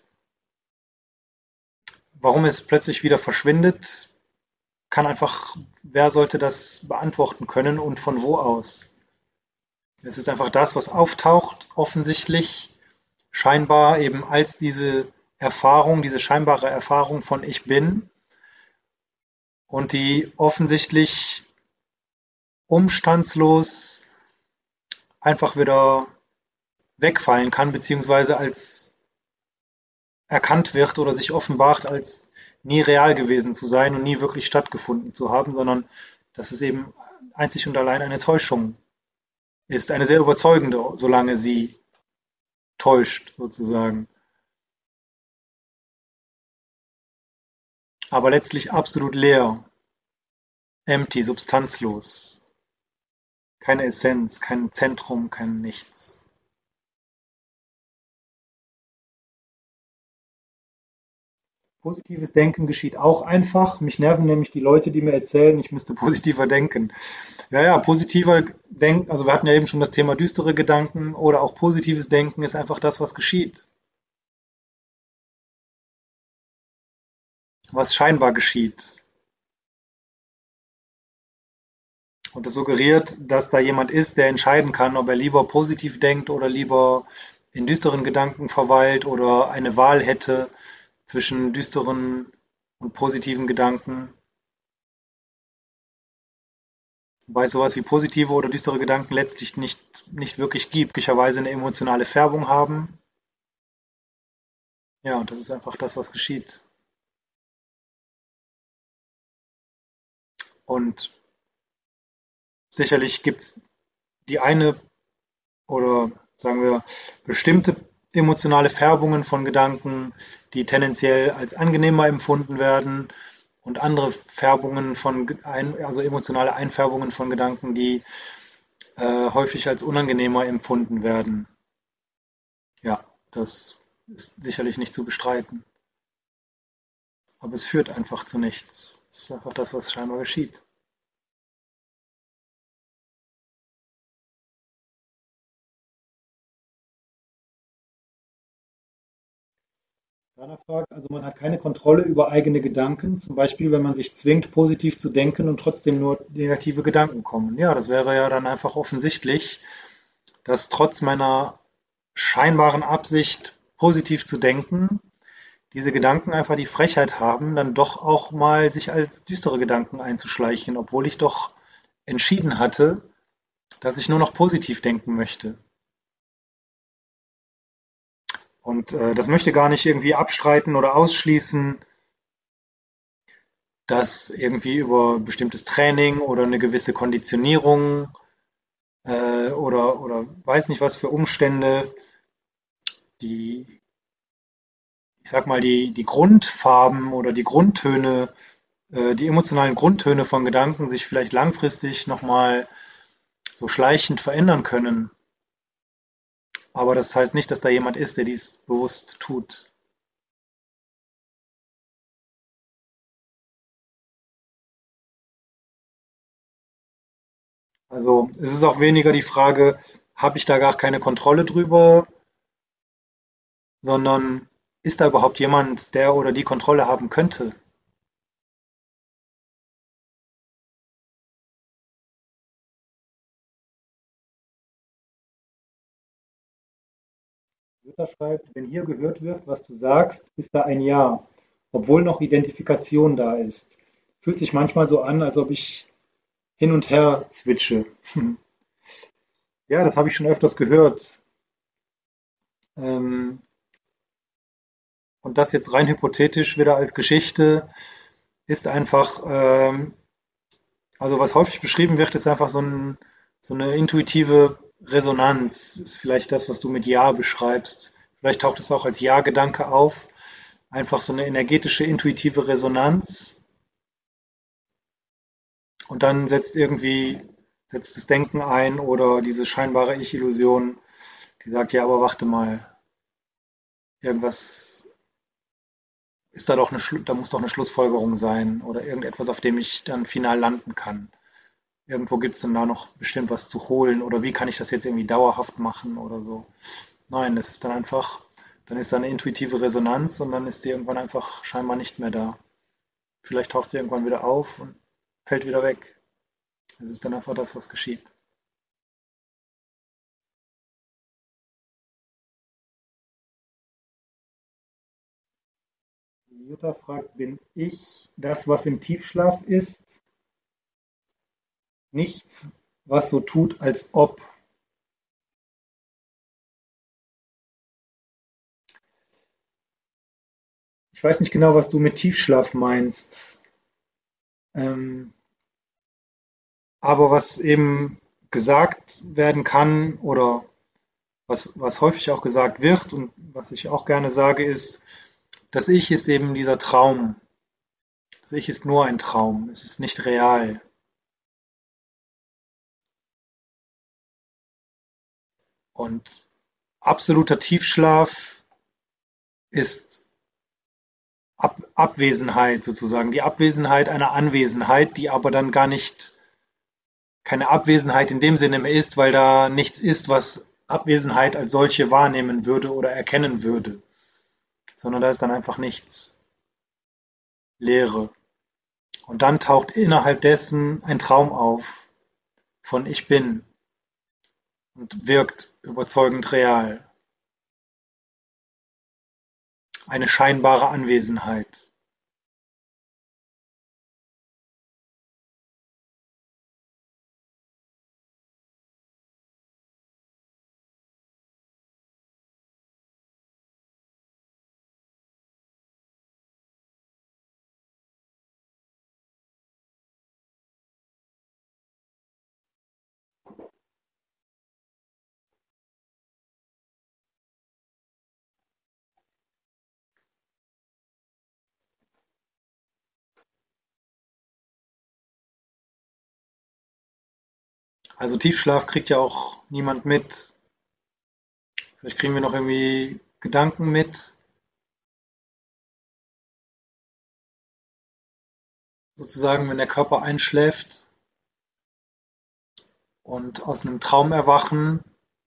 S1: warum es plötzlich wieder verschwindet, kann einfach, wer sollte das beantworten können und von wo aus? Es ist einfach das, was auftaucht, offensichtlich, scheinbar eben als diese Erfahrung, diese scheinbare Erfahrung von Ich bin und die offensichtlich umstandslos einfach wieder wegfallen kann, beziehungsweise als erkannt wird oder sich offenbart, als nie real gewesen zu sein und nie wirklich stattgefunden zu haben, sondern dass es eben einzig und allein eine Täuschung ist, eine sehr überzeugende, solange sie täuscht, sozusagen. Aber letztlich absolut leer, empty, substanzlos. Keine Essenz, kein Zentrum, kein Nichts. Positives Denken geschieht auch einfach. Mich nerven nämlich die Leute, die mir erzählen, ich müsste positiver denken. Ja, ja, positiver Denken, also wir hatten ja eben schon das Thema düstere Gedanken oder auch positives Denken ist einfach das, was geschieht, was scheinbar geschieht. Und das suggeriert, dass da jemand ist, der entscheiden kann, ob er lieber positiv denkt oder lieber in düsteren Gedanken verweilt oder eine Wahl hätte zwischen düsteren und positiven Gedanken. Wobei es sowas wie positive oder düstere Gedanken letztlich nicht, nicht wirklich gibt, möglicherweise eine emotionale Färbung haben. Ja, und das ist einfach das, was geschieht. Und sicherlich gibt es die eine oder sagen wir bestimmte emotionale Färbungen von Gedanken, die tendenziell als angenehmer empfunden werden und andere Färbungen von, also emotionale Einfärbungen von Gedanken, die äh, häufig als unangenehmer empfunden werden. Ja, das ist sicherlich nicht zu bestreiten. Aber es führt einfach zu nichts. Es ist einfach das, was scheinbar geschieht. Dana fragt, also man hat keine Kontrolle über eigene Gedanken, zum Beispiel wenn man sich zwingt, positiv zu denken und trotzdem nur negative Gedanken kommen. Ja, das wäre ja dann einfach offensichtlich, dass trotz meiner scheinbaren Absicht, positiv zu denken, diese Gedanken einfach die Frechheit haben, dann doch auch mal sich als düstere Gedanken einzuschleichen, obwohl ich doch entschieden hatte, dass ich nur noch positiv denken möchte. Und äh, das möchte gar nicht irgendwie abstreiten oder ausschließen, dass irgendwie über bestimmtes Training oder eine gewisse Konditionierung äh, oder, oder weiß nicht was für Umstände, die, ich sag mal, die, die Grundfarben oder die Grundtöne, äh, die emotionalen Grundtöne von Gedanken sich vielleicht langfristig nochmal so schleichend verändern können. Aber das heißt nicht, dass da jemand ist, der dies bewusst tut. Also es ist auch weniger die Frage, habe ich da gar keine Kontrolle drüber, sondern ist da überhaupt jemand, der oder die Kontrolle haben könnte? Jutta schreibt, wenn hier gehört wird, was du sagst, ist da ein Ja, obwohl noch Identifikation da ist. Fühlt sich manchmal so an, als ob ich hin und her switche. Ja, das habe ich schon öfters gehört. Ähm, und das jetzt rein hypothetisch wieder als Geschichte ist einfach, ähm, also was häufig beschrieben wird, ist einfach so, ein, so eine intuitive Resonanz. Ist vielleicht das, was du mit Ja beschreibst. Vielleicht taucht es auch als Ja-Gedanke auf. Einfach so eine energetische, intuitive Resonanz. Und dann setzt irgendwie, setzt das Denken ein oder diese scheinbare Ich-Illusion, die sagt, ja, aber warte mal, irgendwas ist da doch eine, Schlu- da muss doch eine Schlussfolgerung sein oder irgendetwas, auf dem ich dann final landen kann. Irgendwo gibt es dann da noch bestimmt was zu holen oder wie kann ich das jetzt irgendwie dauerhaft machen oder so. Nein, es ist dann einfach, dann ist da eine intuitive Resonanz und dann ist die irgendwann einfach scheinbar nicht mehr da. Vielleicht taucht sie irgendwann wieder auf und fällt wieder weg. Es ist dann einfach das, was geschieht. Jutta fragt, bin ich das, was im Tiefschlaf ist? Nichts, was so tut, als ob. Ich weiß nicht genau, was du mit Tiefschlaf meinst. Ähm, aber was eben gesagt werden kann oder was, was häufig auch gesagt wird und was ich auch gerne sage, ist, das Ich ist eben dieser Traum. Das Ich ist nur ein Traum. Es ist nicht real. Und absoluter Tiefschlaf ist Ab Abwesenheit sozusagen. Die Abwesenheit einer Anwesenheit, die aber dann gar nicht keine Abwesenheit in dem Sinne mehr ist, weil da nichts ist, was Abwesenheit als solche wahrnehmen würde oder erkennen würde, sondern da ist dann einfach nichts, Leere. Und dann taucht innerhalb dessen ein Traum auf. von Ich bin und wirkt überzeugend real. Eine scheinbare Anwesenheit. Also Tiefschlaf kriegt ja auch niemand mit. Vielleicht kriegen wir noch irgendwie Gedanken mit, sozusagen, wenn der Körper einschläft und aus einem Traum erwachen,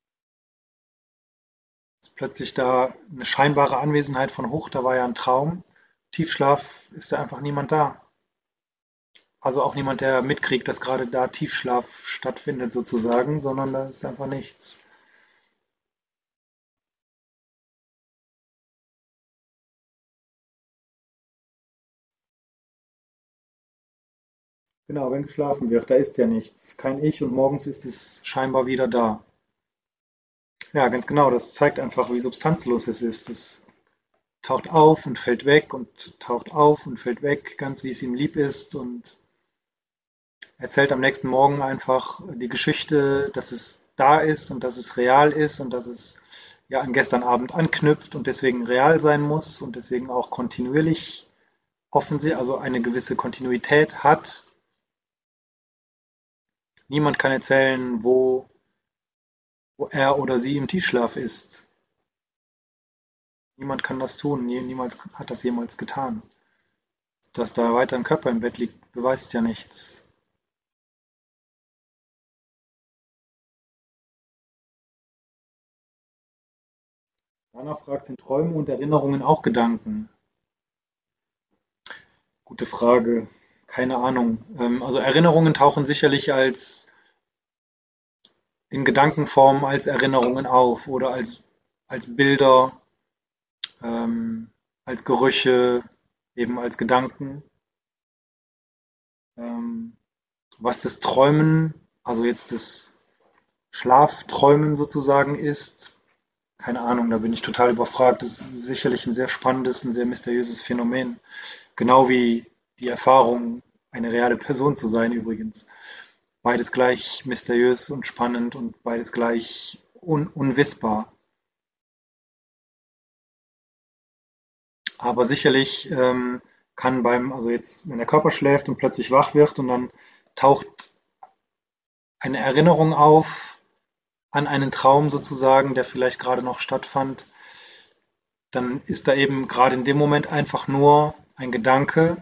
S1: ist plötzlich da eine scheinbare Anwesenheit von hoch, da war ja ein Traum. Tiefschlaf ist da einfach niemand da. Also auch niemand, der mitkriegt, dass gerade da Tiefschlaf stattfindet sozusagen, sondern da ist einfach nichts. Genau, wenn geschlafen wird, da ist ja nichts. Kein Ich und morgens ist es scheinbar wieder da. Ja, ganz genau. Das zeigt einfach, wie substanzlos es ist. Es taucht auf und fällt weg und taucht auf und fällt weg, ganz wie es ihm lieb ist und erzählt am nächsten Morgen einfach die Geschichte, dass es da ist und dass es real ist und dass es ja an gestern Abend anknüpft und deswegen real sein muss und deswegen auch kontinuierlich offensichtlich, also eine gewisse Kontinuität hat. Niemand kann erzählen, wo, wo er oder sie im Tiefschlaf ist. Niemand kann das tun. Nie- Niemals hat das jemals getan. Dass da weiter ein Körper im Bett liegt, beweist ja nichts. Danach fragt, sind Träume und Erinnerungen auch Gedanken? Gute Frage. Keine Ahnung. Ähm, also Erinnerungen tauchen sicherlich als in Gedankenform als Erinnerungen auf oder als, als Bilder, ähm, als Gerüche, eben als Gedanken. Ähm, was das Träumen, also jetzt das Schlafträumen sozusagen ist, keine Ahnung, da bin ich total überfragt. Das ist sicherlich ein sehr spannendes, ein sehr mysteriöses Phänomen. Genau wie die Erfahrung, eine reale Person zu sein übrigens. Beides gleich mysteriös und spannend und beides gleich un unwissbar. Aber sicherlich ähm, kann beim, also jetzt, wenn der Körper schläft und plötzlich wach wird und dann taucht eine Erinnerung auf an einen Traum sozusagen, der vielleicht gerade noch stattfand, dann ist da eben gerade in dem Moment einfach nur ein Gedanke,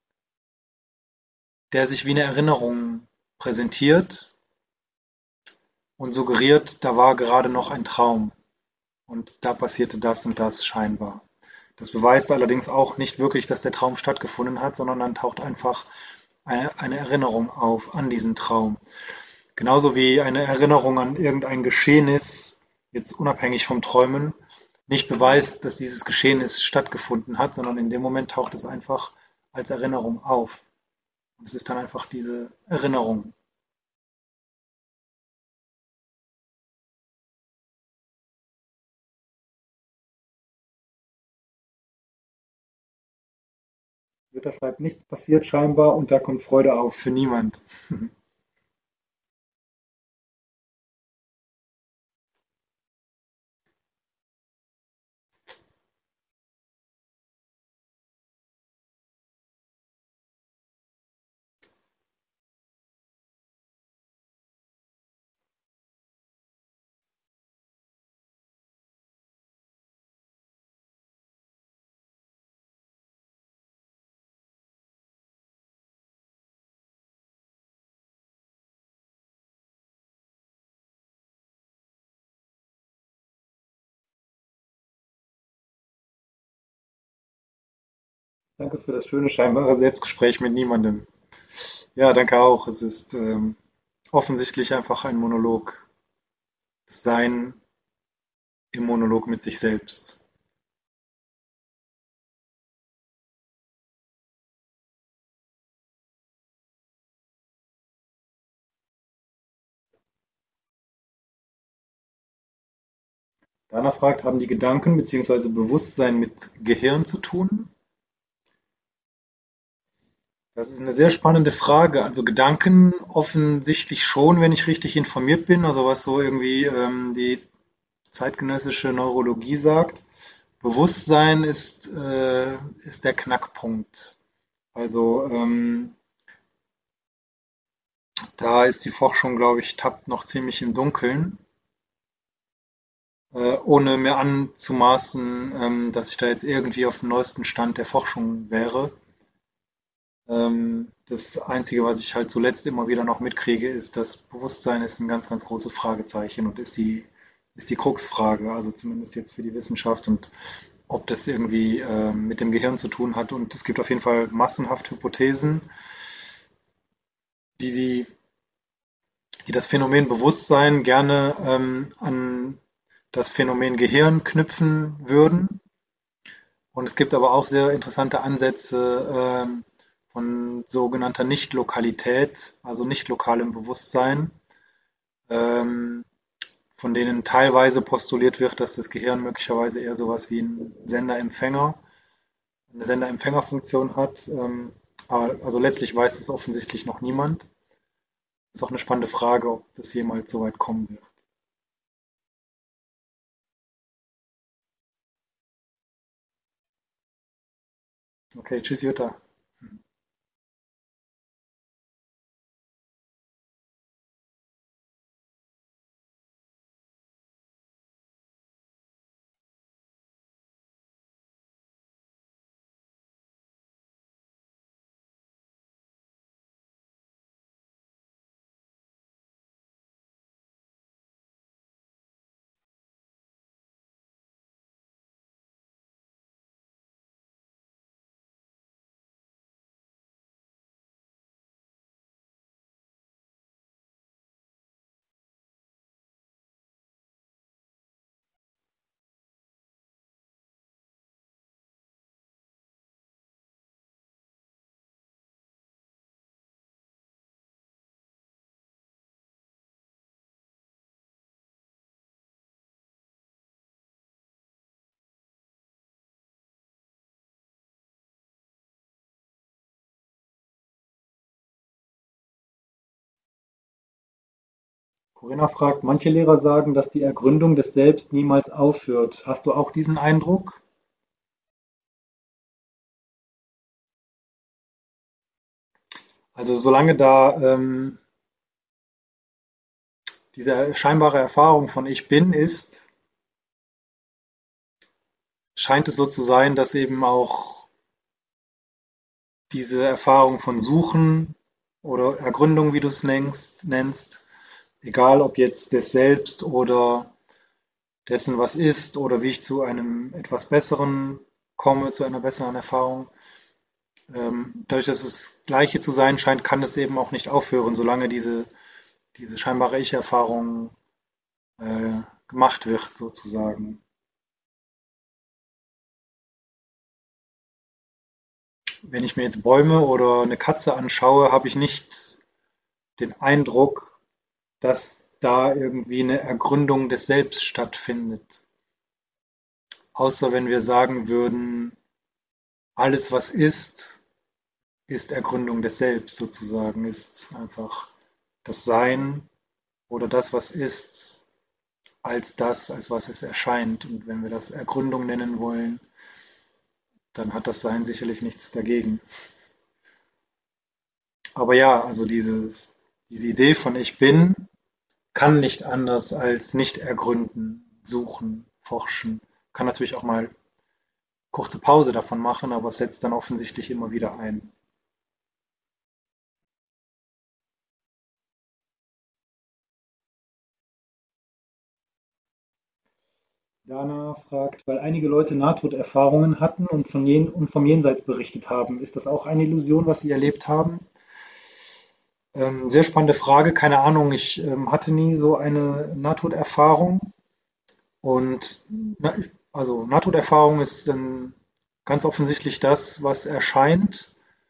S1: der sich wie eine Erinnerung präsentiert und suggeriert, da war gerade noch ein Traum und da passierte das und das scheinbar. Das beweist allerdings auch nicht wirklich, dass der Traum stattgefunden hat, sondern dann taucht einfach eine, eine Erinnerung auf an diesen Traum. Genauso wie eine Erinnerung an irgendein Geschehnis, jetzt unabhängig vom Träumen, nicht beweist, dass dieses Geschehnis stattgefunden hat, sondern in dem Moment taucht es einfach als Erinnerung auf. Und es ist dann einfach diese Erinnerung. Luther schreibt, nichts passiert scheinbar und da kommt Freude auf für niemand. Danke für das schöne scheinbare Selbstgespräch mit niemandem. Ja, danke auch. Es ist ähm, offensichtlich einfach ein Monolog. Das Sein im Monolog mit sich selbst. Dana fragt, haben die Gedanken bzw. Bewusstsein mit Gehirn zu tun? Das ist eine sehr spannende Frage. Also Gedanken offensichtlich schon, wenn ich richtig informiert bin, also was so irgendwie ähm, die zeitgenössische Neurologie sagt. Bewusstsein ist, äh, ist der Knackpunkt. Also ähm, da ist die Forschung, glaube ich, tappt noch ziemlich im Dunkeln, äh, ohne mir anzumaßen, ähm, dass ich da jetzt irgendwie auf dem neuesten Stand der Forschung wäre. Ähm, das Einzige, was ich halt zuletzt immer wieder noch mitkriege, ist, das Bewusstsein ist ein ganz, ganz großes Fragezeichen und ist die, ist die Kruxfrage, also zumindest jetzt für die Wissenschaft und ob das irgendwie ähm, mit dem Gehirn zu tun hat. Und es gibt auf jeden Fall massenhaft Hypothesen, die, die, die das Phänomen Bewusstsein gerne ähm, an das Phänomen Gehirn knüpfen würden. Und es gibt aber auch sehr interessante Ansätze ähm, von sogenannter Nicht-Lokalität, also nicht lokalem Bewusstsein, ähm, von denen teilweise postuliert wird, dass das Gehirn möglicherweise eher sowas wie ein Sender-Empfänger, eine Sender-Empfänger-Funktion hat. Ähm, aber, also letztlich weiß es offensichtlich noch niemand. Ist auch eine spannende Frage, ob es jemals so weit kommen wird. Okay, tschüss Jutta. Corinna fragt, manche Lehrer sagen, dass die Ergründung des Selbst niemals aufhört. Hast du auch diesen Eindruck? Also solange da ähm, diese scheinbare Erfahrung von Ich bin ist, scheint es so zu sein, dass eben auch diese Erfahrung von Suchen oder Ergründung, wie du es nennst, nennst, egal ob jetzt des Selbst oder dessen, was ist, oder wie ich zu einem etwas Besseren komme, zu einer besseren Erfahrung, ähm, dadurch, dass es das Gleiche zu sein scheint, kann es eben auch nicht aufhören, solange diese, diese scheinbare Ich-Erfahrung äh, gemacht wird, sozusagen. Wenn ich mir jetzt Bäume oder eine Katze anschaue, habe ich nicht den Eindruck, dass da irgendwie eine Ergründung des Selbst stattfindet. Außer wenn wir sagen würden, alles, was ist, ist Ergründung des Selbst sozusagen, ist einfach das Sein oder das, was ist, als das, als was es erscheint. Und wenn wir das Ergründung nennen wollen, dann hat das Sein sicherlich nichts dagegen. Aber ja, also dieses, diese Idee von Ich bin kann nicht anders als nicht ergründen, suchen, forschen. Kann natürlich auch mal kurze Pause davon machen, aber es setzt dann offensichtlich immer wieder ein. Dana fragt, weil einige Leute Nahtoderfahrungen hatten und, von jen und vom Jenseits berichtet haben. Ist das auch eine Illusion, was sie erlebt haben? Ähm, sehr spannende Frage. Keine Ahnung, ich ähm, hatte nie so eine Nahtoderfahrung. Und na, also Nahtoderfahrung ist dann ganz offensichtlich das, was erscheint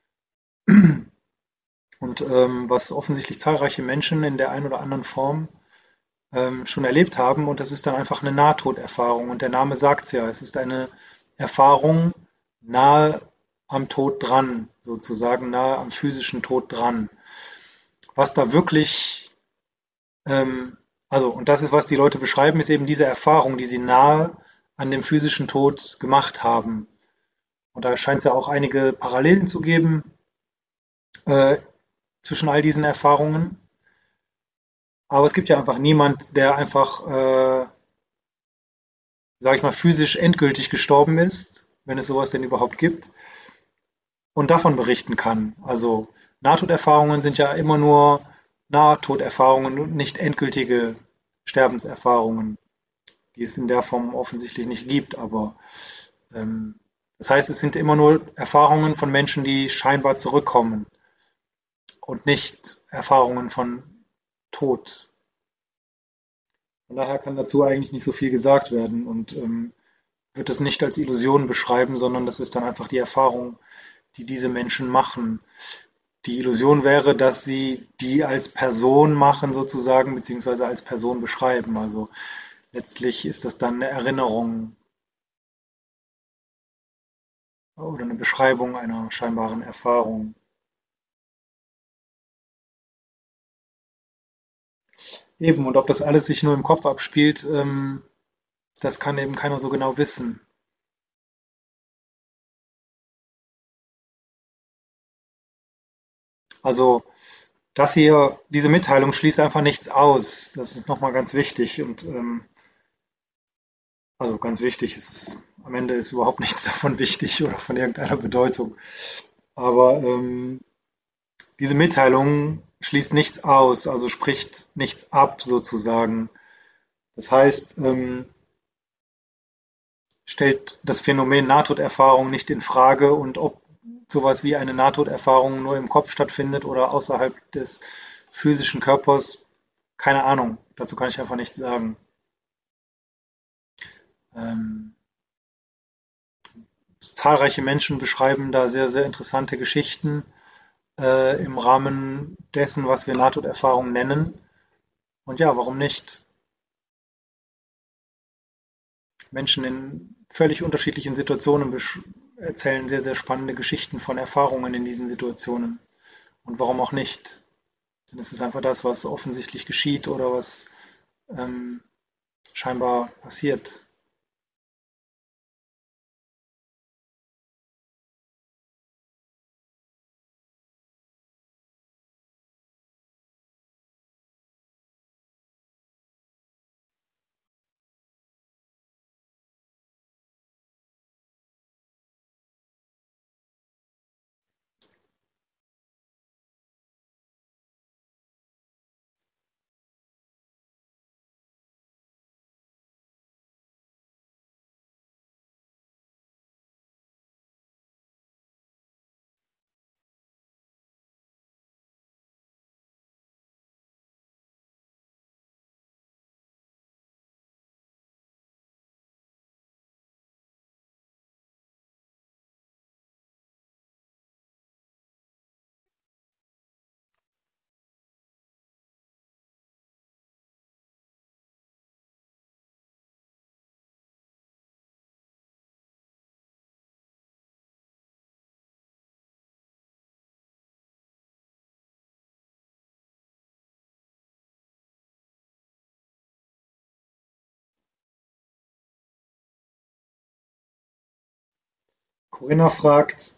S1: und ähm, was offensichtlich zahlreiche Menschen in der einen oder anderen Form ähm, schon erlebt haben. Und das ist dann einfach eine Nahtoderfahrung. Und der Name sagt es ja, es ist eine Erfahrung nahe am Tod dran, sozusagen nahe am physischen Tod dran. Was da wirklich, ähm, also, und das ist, was die Leute beschreiben, ist eben diese Erfahrung, die sie nahe an dem physischen Tod gemacht haben. Und da scheint es ja auch einige Parallelen zu geben äh, zwischen all diesen Erfahrungen. Aber es gibt ja einfach niemand, der einfach, äh, sage ich mal, physisch endgültig gestorben ist, wenn es sowas denn überhaupt gibt, und davon berichten kann. Also Nahtoderfahrungen sind ja immer nur Nahtoderfahrungen und nicht endgültige Sterbenserfahrungen, die es in der Form offensichtlich nicht gibt. Aber ähm, das heißt, es sind immer nur Erfahrungen von Menschen, die scheinbar zurückkommen und nicht Erfahrungen von Tod. Von daher kann dazu eigentlich nicht so viel gesagt werden und ähm, wird es nicht als Illusion beschreiben, sondern das ist dann einfach die Erfahrung, die diese Menschen machen. Die Illusion wäre, dass sie die als Person machen sozusagen, beziehungsweise als Person beschreiben. Also letztlich ist das dann eine Erinnerung oder eine Beschreibung einer scheinbaren Erfahrung. Eben, und ob das alles sich nur im Kopf abspielt, ähm, das kann eben keiner so genau wissen. Also das hier, diese Mitteilung schließt einfach nichts aus. Das ist nochmal ganz wichtig. Und ähm, also ganz wichtig ist es, am Ende ist überhaupt nichts davon wichtig oder von irgendeiner Bedeutung. Aber ähm, diese Mitteilung schließt nichts aus, also spricht nichts ab sozusagen. Das heißt, ähm, stellt das Phänomen Nahtoderfahrung nicht in Frage und ob sowas wie eine Nahtoderfahrung nur im Kopf stattfindet oder außerhalb des physischen Körpers, keine Ahnung. Dazu kann ich einfach nichts sagen. Ähm, zahlreiche Menschen beschreiben da sehr, sehr interessante Geschichten äh, im Rahmen dessen, was wir Nahtoderfahrung nennen. Und ja, warum nicht? Menschen in völlig unterschiedlichen Situationen besch- erzählen sehr, sehr spannende Geschichten von Erfahrungen in diesen Situationen. Und warum auch nicht? Denn es ist einfach das, was offensichtlich geschieht oder was ähm, scheinbar passiert. Corinna fragt,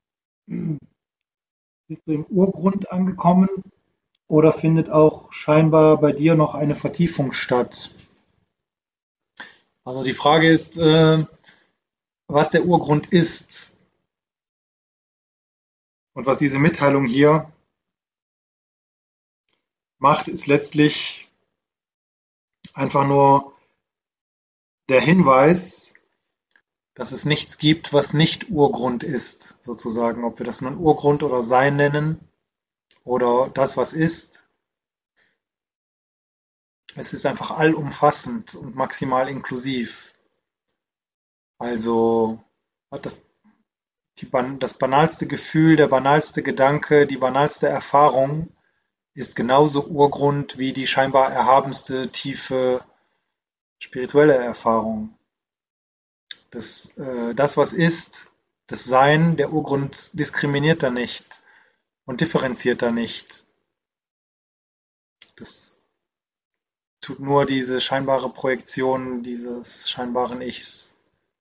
S1: bist du im Urgrund angekommen oder findet auch scheinbar bei dir noch eine Vertiefung statt? Also die Frage ist, äh, was der Urgrund ist und was diese Mitteilung hier macht, ist letztlich einfach nur der Hinweis, dass es nichts gibt, was nicht Urgrund ist, sozusagen. Ob wir das nun Urgrund oder Sein nennen oder das, was ist. Es ist einfach allumfassend und maximal inklusiv. Also hat das, die, ban- das banalste Gefühl, der banalste Gedanke, die banalste Erfahrung ist genauso Urgrund wie die scheinbar erhabenste, tiefe spirituelle Erfahrung. Das, äh, das, was ist, das Sein, der Urgrund diskriminiert da nicht und differenziert da nicht. Das tut nur diese scheinbare Projektion dieses scheinbaren Ichs.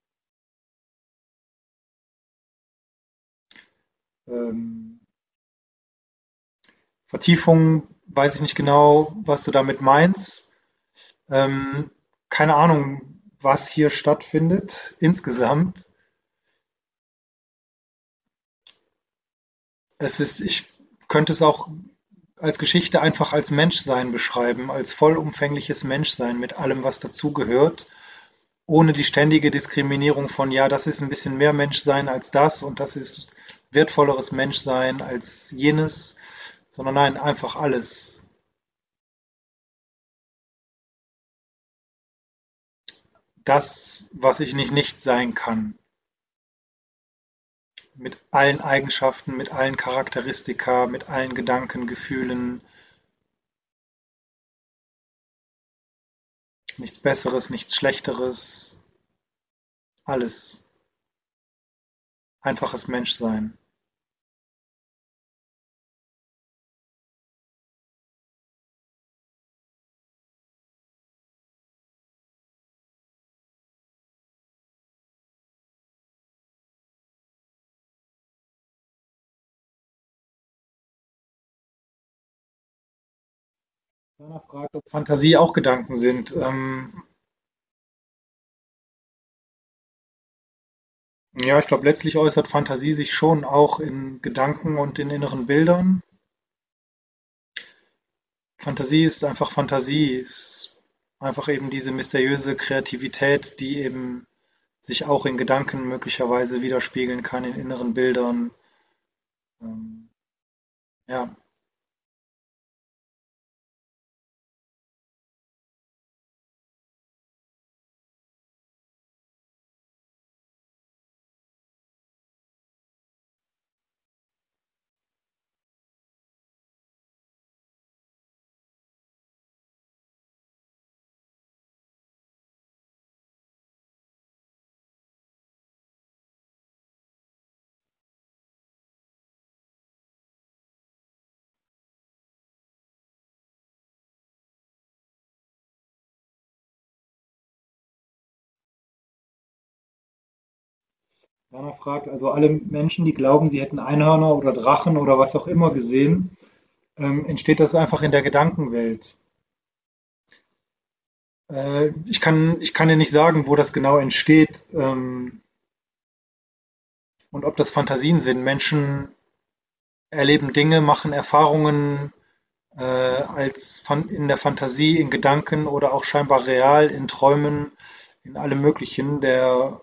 S1: Ähm, Vertiefung, weiß ich nicht genau, was du damit meinst. Ähm, keine Ahnung, was hier stattfindet insgesamt. Es ist, ich könnte es auch als Geschichte einfach als Menschsein beschreiben, als vollumfängliches Menschsein mit allem, was dazugehört, ohne die ständige Diskriminierung von, ja, das ist ein bisschen mehr Menschsein als das und das ist wertvolleres Menschsein als jenes, sondern nein, einfach alles. Das, was ich nicht nicht sein kann. Mit allen Eigenschaften, mit allen Charakteristika, mit allen Gedanken, Gefühlen. Nichts Besseres, nichts Schlechteres. Alles. Einfaches Menschsein. Jana fragt, ob Fantasie auch Gedanken sind. Ähm, ja, ich glaube, letztlich äußert Fantasie sich schon auch in Gedanken und in inneren Bildern. Fantasie ist einfach Fantasie, ist einfach eben diese mysteriöse Kreativität, die eben sich auch in Gedanken möglicherweise widerspiegeln kann, in inneren Bildern. Ähm, ja, Jana fragt, also alle Menschen, die glauben, sie hätten Einhörner oder Drachen oder was auch immer gesehen, ähm, entsteht das einfach in der Gedankenwelt. Äh, ich kann, ich kann dir nicht sagen, wo das genau entsteht, ähm, und ob das Fantasien sind. Menschen erleben Dinge, machen Erfahrungen äh, als fan in der Fantasie, in Gedanken oder auch scheinbar real, in Träumen, in allem Möglichen. Der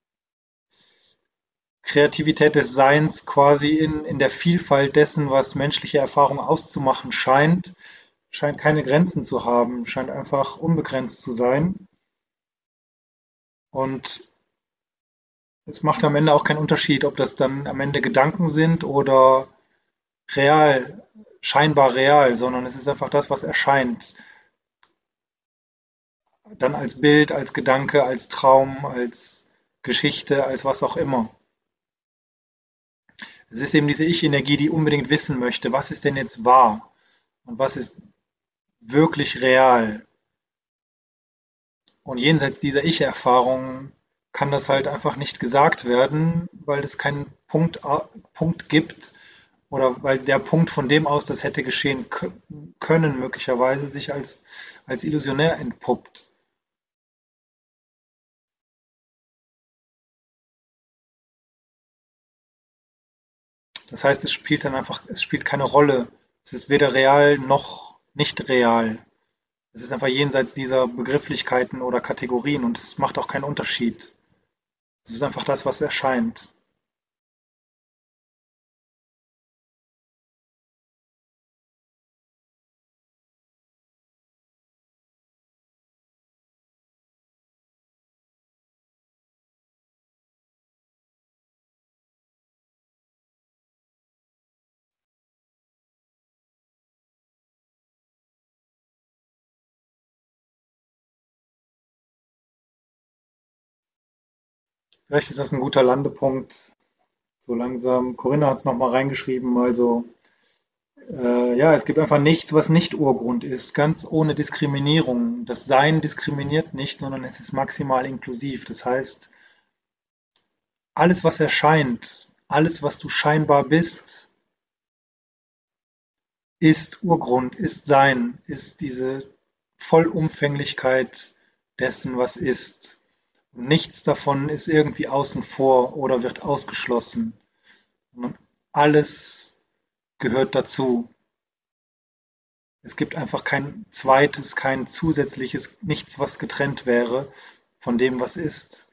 S1: Kreativität des Seins quasi in, in der Vielfalt dessen, was menschliche Erfahrung auszumachen scheint, scheint keine Grenzen zu haben, scheint einfach unbegrenzt zu sein. Und es macht am Ende auch keinen Unterschied, ob das dann am Ende Gedanken sind oder real, scheinbar real, sondern es ist einfach das, was erscheint. Dann als Bild, als Gedanke, als Traum, als Geschichte, als was auch immer. Es ist eben diese Ich-Energie, die unbedingt wissen möchte, was ist denn jetzt wahr und was ist wirklich real. Und jenseits dieser Ich-Erfahrung kann das halt einfach nicht gesagt werden, weil es keinen Punkt, Punkt gibt oder weil der Punkt, von dem aus das hätte geschehen können, möglicherweise sich als, als illusionär entpuppt. Das heißt, es spielt dann einfach, es spielt keine Rolle. Es ist weder real noch nicht real. Es ist einfach jenseits dieser Begrifflichkeiten oder Kategorien und es macht auch keinen Unterschied. Es ist einfach das, was erscheint. Vielleicht ist das ein guter Landepunkt, so langsam. Corinna hat es nochmal reingeschrieben, also äh, ja, es gibt einfach nichts, was nicht Urgrund ist, ganz ohne Diskriminierung. Das Sein diskriminiert nicht, sondern es ist maximal inklusiv. Das heißt, alles, was erscheint, alles, was du scheinbar bist, ist Urgrund, ist Sein, ist diese Vollumfänglichkeit dessen, was ist. Und nichts davon ist irgendwie außen vor oder wird ausgeschlossen, sondern alles gehört dazu. Es gibt einfach kein zweites, kein zusätzliches, nichts, was getrennt wäre von dem, was ist.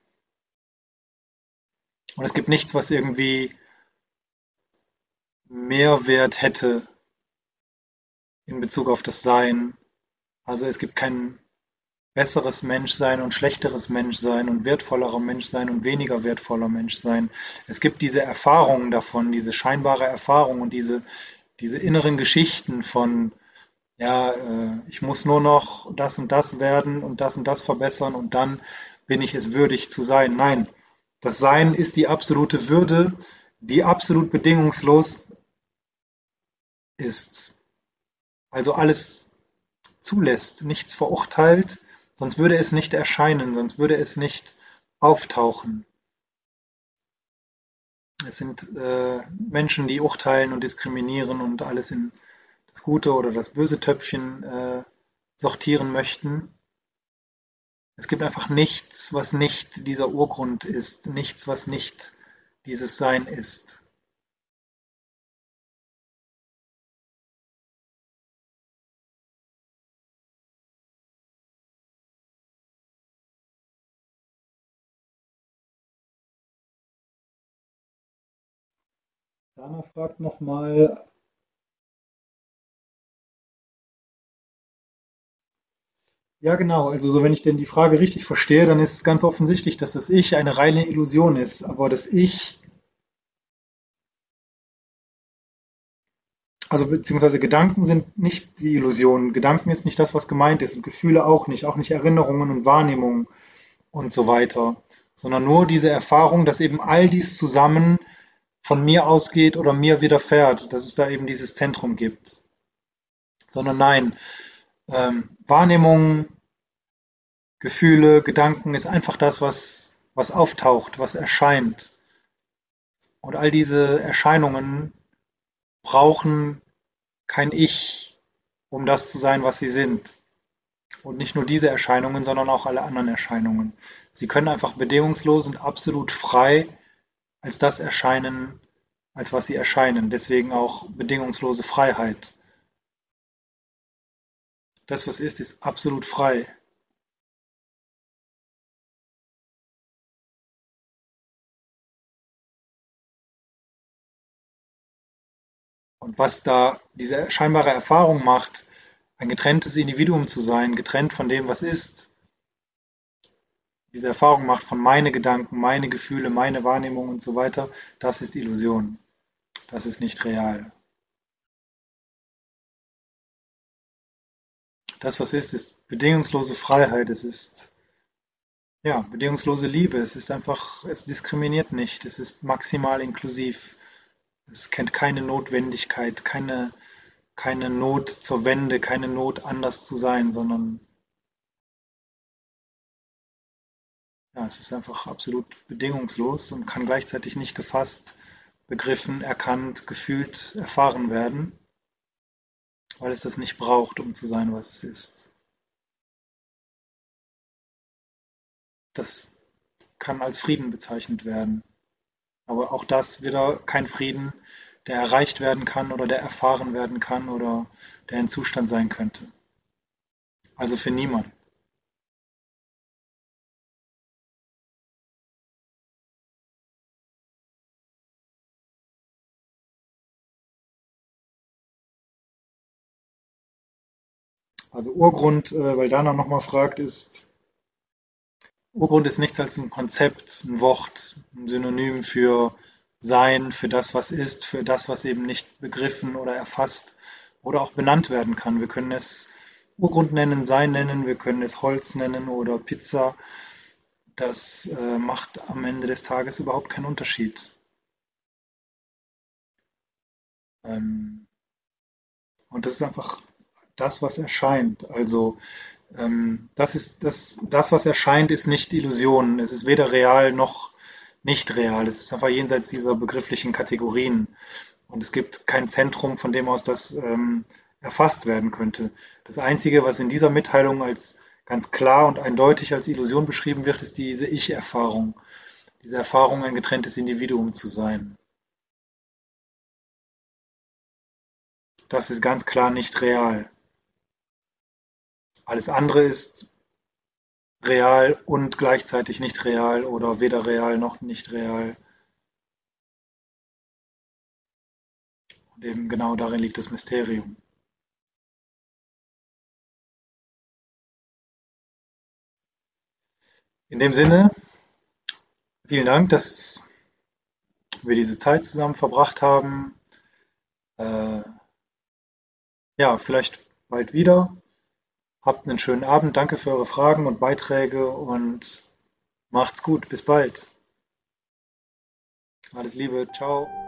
S1: Und es gibt nichts, was irgendwie Mehrwert hätte in Bezug auf das Sein. Also es gibt kein besseres Menschsein und schlechteres Menschsein und wertvollerer Menschsein und weniger wertvoller Menschsein. Es gibt diese Erfahrungen davon, diese scheinbare Erfahrung und diese, diese inneren Geschichten von, ja, äh, ich muss nur noch das und das werden und das und das verbessern und dann bin ich es würdig zu sein. Nein, das Sein ist die absolute Würde, die absolut bedingungslos ist. Also alles zulässt, nichts verurteilt, sonst würde es nicht erscheinen, sonst würde es nicht auftauchen. Es sind äh, Menschen, die urteilen und diskriminieren und alles in das gute oder das böse Töpfchen äh, sortieren möchten. Es gibt einfach nichts, was nicht dieser Urgrund ist, nichts, was nicht dieses Sein ist. Dana fragt nochmal, ja genau, also so wenn ich denn die Frage richtig verstehe, dann ist es ganz offensichtlich, dass das Ich eine reine Illusion ist, aber das Ich, also beziehungsweise Gedanken sind nicht die Illusion, Gedanken ist nicht das, was gemeint ist und Gefühle auch nicht, auch nicht Erinnerungen und Wahrnehmungen und so weiter, sondern nur diese Erfahrung, dass eben all dies zusammen von mir ausgeht oder mir widerfährt, dass es da eben dieses Zentrum gibt. Sondern nein, ähm, Wahrnehmung, Gefühle, Gedanken ist einfach das, was, was auftaucht, was erscheint. Und all diese Erscheinungen brauchen kein Ich, um das zu sein, was sie sind. Und nicht nur diese Erscheinungen, sondern auch alle anderen Erscheinungen. Sie können einfach bedingungslos und absolut frei als das erscheinen, als was sie erscheinen. Deswegen auch bedingungslose Freiheit. Das, was ist, ist absolut frei. Und was da diese scheinbare Erfahrung macht, ein getrenntes Individuum zu sein, getrennt von dem, was ist, diese Erfahrung macht von meine Gedanken, meine Gefühle, meine Wahrnehmung und so weiter, das ist Illusion. Das ist nicht real. Das, was ist, ist bedingungslose Freiheit. Es ist, ja, bedingungslose Liebe. Es ist einfach, es diskriminiert nicht. Es ist maximal inklusiv. Es kennt keine Notwendigkeit, keine, keine Not zur Wende, keine Not anders zu sein, sondern ja, es ist einfach absolut bedingungslos und kann gleichzeitig nicht gefasst, begriffen, erkannt, gefühlt, erfahren werden, weil es das nicht braucht, um zu sein, was es ist. Das kann als Frieden bezeichnet werden. Aber auch das wieder kein Frieden, der erreicht werden kann oder der erfahren werden kann oder der ein Zustand sein könnte. Also für niemanden. Also Urgrund, äh, weil Dana nochmal fragt, ist, Urgrund ist nichts als ein Konzept, ein Wort, ein Synonym für Sein, für das, was ist, für das, was eben nicht begriffen oder erfasst oder auch benannt werden kann. Wir können es Urgrund nennen, Sein nennen, wir können es Holz nennen oder Pizza. das äh, macht am Ende des Tages überhaupt keinen Unterschied. Ähm, und das ist einfach das, was erscheint. Also ähm, das ist das, das, was erscheint, ist nicht Illusion. Es ist weder real noch nicht real. Es ist einfach jenseits dieser begrifflichen Kategorien. Und es gibt kein Zentrum, von dem aus das ähm, erfasst werden könnte. Das Einzige, was in dieser Mitteilung als ganz klar und eindeutig als Illusion beschrieben wird, ist diese Ich-Erfahrung. Diese Erfahrung, ein getrenntes Individuum zu sein. Das ist ganz klar nicht real. Alles andere ist real und gleichzeitig nicht real oder weder real noch nicht real. Und eben genau darin liegt das Mysterium. In dem Sinne, vielen Dank, dass wir diese Zeit zusammen verbracht haben. Äh, ja, vielleicht bald wieder. Habt einen schönen Abend. Danke für eure Fragen und Beiträge und macht's gut. Bis bald. Alles Liebe. Ciao.